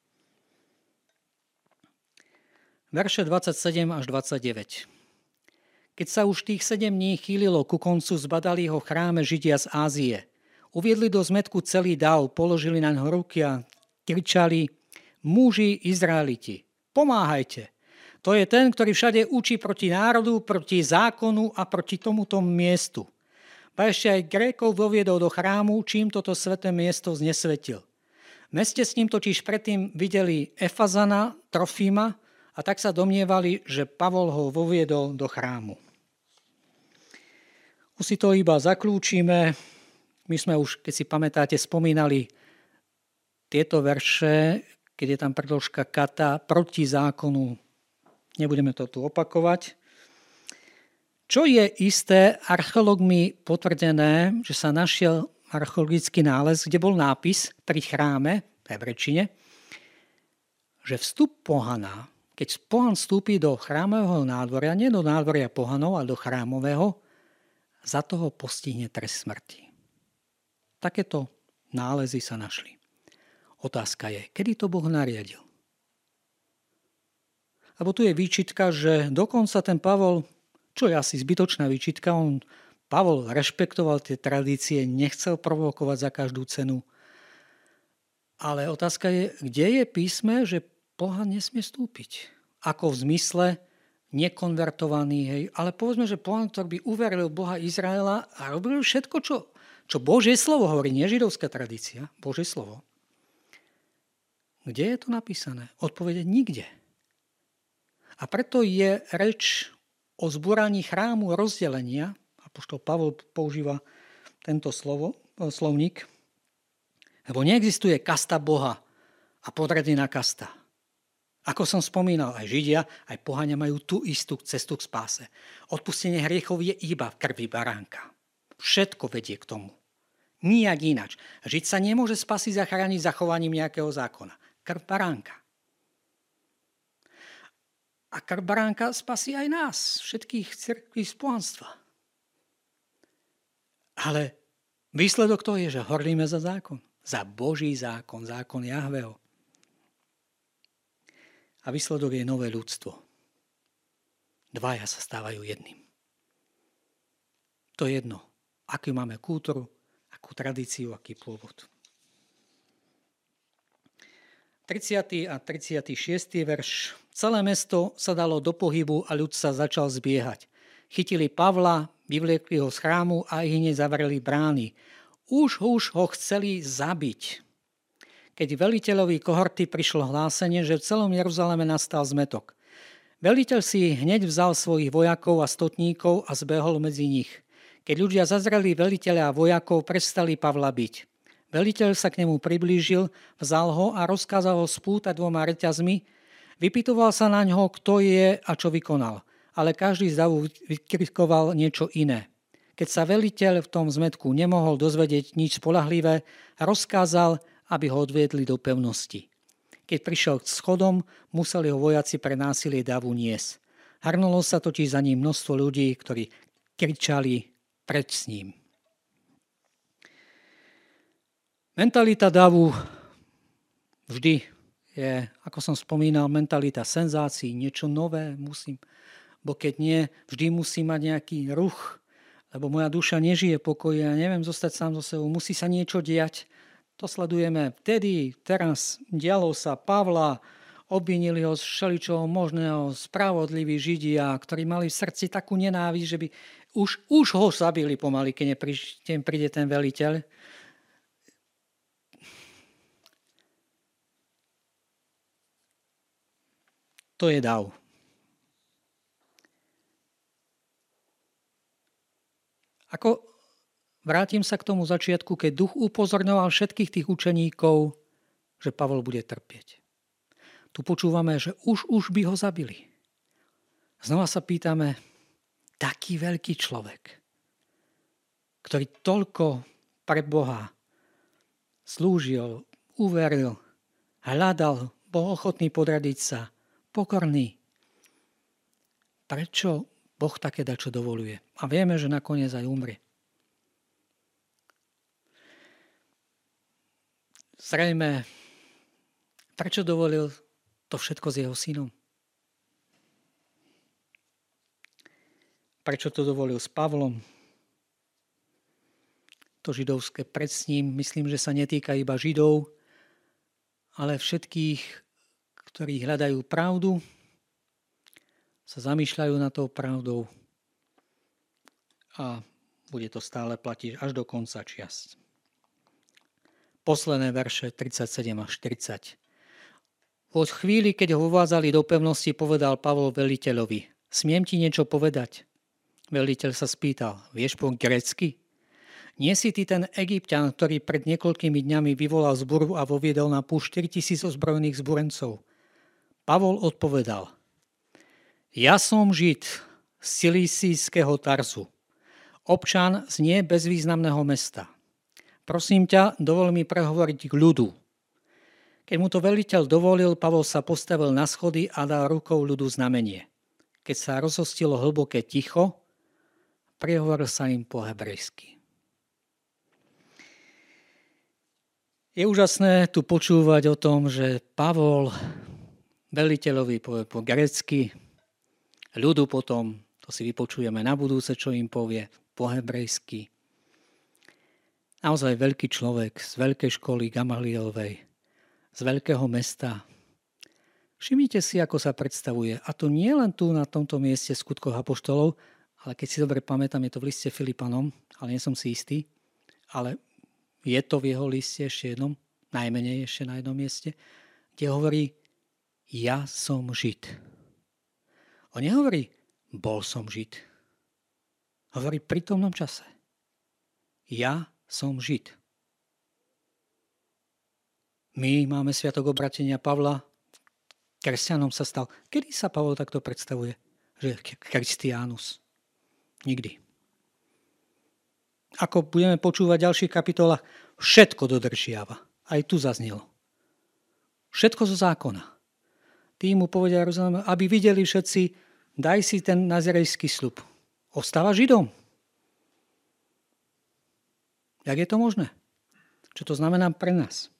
Verše 27 až 29. Keď sa už tých 7 dní chýlilo ku koncu, zbadali ho v chráme Židia z Ázie. Uviedli do zmetku celý dav, položili na ňo ruky a kričali: muži Izraeliti, pomáhajte. To je ten, ktorý všade učí proti národu, proti zákonu a proti tomuto miestu. Ba ešte aj Grékov voviedol do chrámu, čím toto sväté miesto znesvetil. V meste s ním totiž predtým videli Efazana, Trofima a tak sa domnievali, že Pavol ho voviedol do chrámu. Už si to iba zaklúčime. My sme už, keď si pamätáte, spomínali tieto verše, keď je tam predložka kata proti zákonu. Nebudeme to tu opakovať. Čo je isté, archeológmi potvrdené, že sa našiel archeologický nález, kde bol nápis pri chráme, v hebrečine, že vstup pohana, keď pohan vstúpi do chrámového nádvoria, nie do nádvoria pohanov, ale do chrámového, za toho postihne trest smrti. Takéto nálezy sa našli. Otázka je, kedy to Boh nariadil? Lebo tu je výčitka, že dokonca ten Pavol, čo je asi zbytočná výčitka, Pavol rešpektoval tie tradície, nechcel provokovať za každú cenu. Ale otázka je, kde je písme, že pohan nesmie vstúpiť? Ako v zmysle nekonvertovaný, hej. Ale povedzme, že pohan, ktorý by uveril Boha Izraela a robil všetko, čo Božie slovo hovorí, nie židovská tradícia, Božie slovo. Kde je to napísané? Odpovede nikde. A preto je reč o zbúraní chrámu rozdelenia, apoštol Pavol používa tento slovník, lebo neexistuje kasta Boha a podriadená kasta. Ako som spomínal, aj Židia, aj pohania majú tú istú cestu k spáse. Odpustenie hriechov je iba v krvi baránka. Všetko vedie k tomu. Nijak ináč. Žiť sa nemôže spasiť zachrániť zachovaním nejakého zákona. Krv baránka. A krv baránka spasí aj nás, všetkých cirkví z pohanstva. Ale výsledok toho je, že horlíme za zákon. Za Boží zákon, zákon Jahveho. A výsledok je nové ľudstvo. Dvaja sa stávajú jedným. To je jedno, akú máme kultúru, akú tradíciu, aký pôvod. 30. a 36. verš. Celé mesto sa dalo do pohybu a ľud sa začal zbiehať. Chytili Pavla, vyvliekli ho z chrámu a hneď zavreli brány. Už ho chceli zabiť. Keď veliteľovi kohorty prišlo hlásenie, že v celom Jeruzaleme nastal zmätok. Veliteľ si hneď vzal svojich vojakov a stotníkov a zbehol medzi nich. Keď ľudia zazreli veliteľa a vojakov, prestali Pavla byť. Veliteľ sa k nemu priblížil, vzal ho a rozkázal ho spútať 2 reťazmi. Vypytoval sa na ňo, kto je a čo vykonal. Ale každý z davu vykrikoval niečo iné. Keď sa veliteľ v tom zmätku nemohol dozvedieť nič spoľahlivé, rozkázal, aby ho odviedli do pevnosti. Keď prišiel k schodom, museli ho vojaci pre násilie davu niesť. Hrnulo sa totiž za ním množstvo ľudí, ktorí kričali preč s ním. Mentalita davu vždy je, ako som spomínal, mentalita senzácií, niečo nové musím, bo keď nie, vždy musí mať nejaký ruch, lebo moja duša nežije pokoji a neviem zostať sám so sebou, musí sa niečo diať. To sledujeme vtedy, teraz dialo sa Pavla, obvinili ho z všeličoho možného, spravodliví Židia, ktorí mali v srdci takú nenávisť, že by už ho zabili pomaly, keď príde ten veliteľ. To je dav. Vrátim sa k tomu začiatku, keď duch upozorňoval všetkých tých učeníkov, že Pavol bude trpieť. Tu počúvame, že už by ho zabili. Znova sa pýtame, taký veľký človek, ktorý toľko pre Boha slúžil, uveril, hľadal, bol ochotný podradiť sa, pokorný. Prečo Boh také dačo dovoluje? A vieme, že nakoniec aj umrie. Zrejme, prečo dovolil to všetko s jeho synom? Prečo to dovolil s Pavlom? To židovské pred s ním, myslím, že sa netýka iba Židov, ale všetkých, ktorí hľadajú pravdu, sa zamýšľajú nad tou pravdou a bude to stále platiť až do konca čias. Posledné verše 37 až 40. Od chvíli, keď ho uvádzali do pevnosti, povedal Pavol veliteľovi, smiem ti niečo povedať? Veliteľ sa spýtal, vieš po grécky? Nie si ty ten Egypťan, ktorý pred niekoľkými dňami vyvolal zburu a voviedol na púšť 4000 ozbrojených zburencov? Pavol odpovedal: Ja som Žid z Cilícijského Tarzu, občan z nie bezvýznamného mesta. Prosím ťa, dovol mi prehovoriť k ľudu. Keď mu to veliteľ dovolil, Pavol sa postavil na schody a dal rukou ľudu znamenie. Keď sa rozhostilo hlboké ticho, prehovoril sa im po hebrejsky. Je úžasné tu počúvať o tom, že Pavol veliteľovi povie po grécky, ľudu potom, to si vypočujeme na budúce, čo im povie po hebrejsky. Naozaj veľký človek z veľkej školy Gamalielovej, z veľkého mesta. Všimnite si, ako sa predstavuje. A to nie len tu na tomto mieste Skutkov apoštolov, ale keď si dobre pamätám, je to v liste Filipanom, ale nie som si istý, ale je to v jeho liste ešte jednom, najmenej ešte na jednom mieste, kde hovorí: Ja som Žid. On nehovorí: Bol som Žid. Hovorí v prítomnom čase: Ja som Žid. My máme sviatok obratenia Pavla, kresťanom sa stal. Kedy sa Pavol takto predstavuje? Že Christianus. Nikdy. Ako budeme počúvať v ďalších kapitolách, všetko dodržiava. Aj tu zaznelo. Všetko zo zákona. Tí mu povedia Jeruzalemu, aby videli všetci, daj si ten nazirejský sľub. Ostáva Židom. Jak je to možné? Čo to znamená pre nás?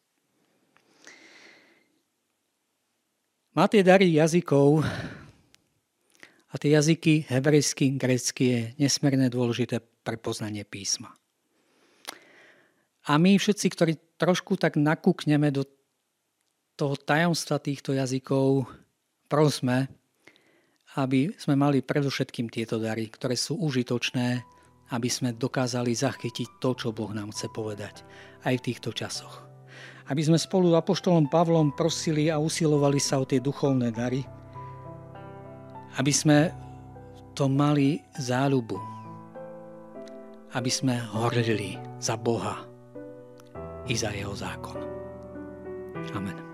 Má tie dary jazykov a tie jazyky hebrejský, grécky je nesmierne dôležité pre poznanie písma. A my všetci, ktorí trošku tak nakúkneme do toho tajomstva týchto jazykov, prosme, aby sme mali predovšetkým tieto dary, ktoré sú užitočné, aby sme dokázali zachytiť to, čo Boh nám chce povedať aj v týchto časoch. Aby sme spolu s apoštolom Pavlom prosili a usilovali sa o tie duchovné dary, aby sme to mali záľubu, aby sme horlili za Boha i za jeho zákon. Amen.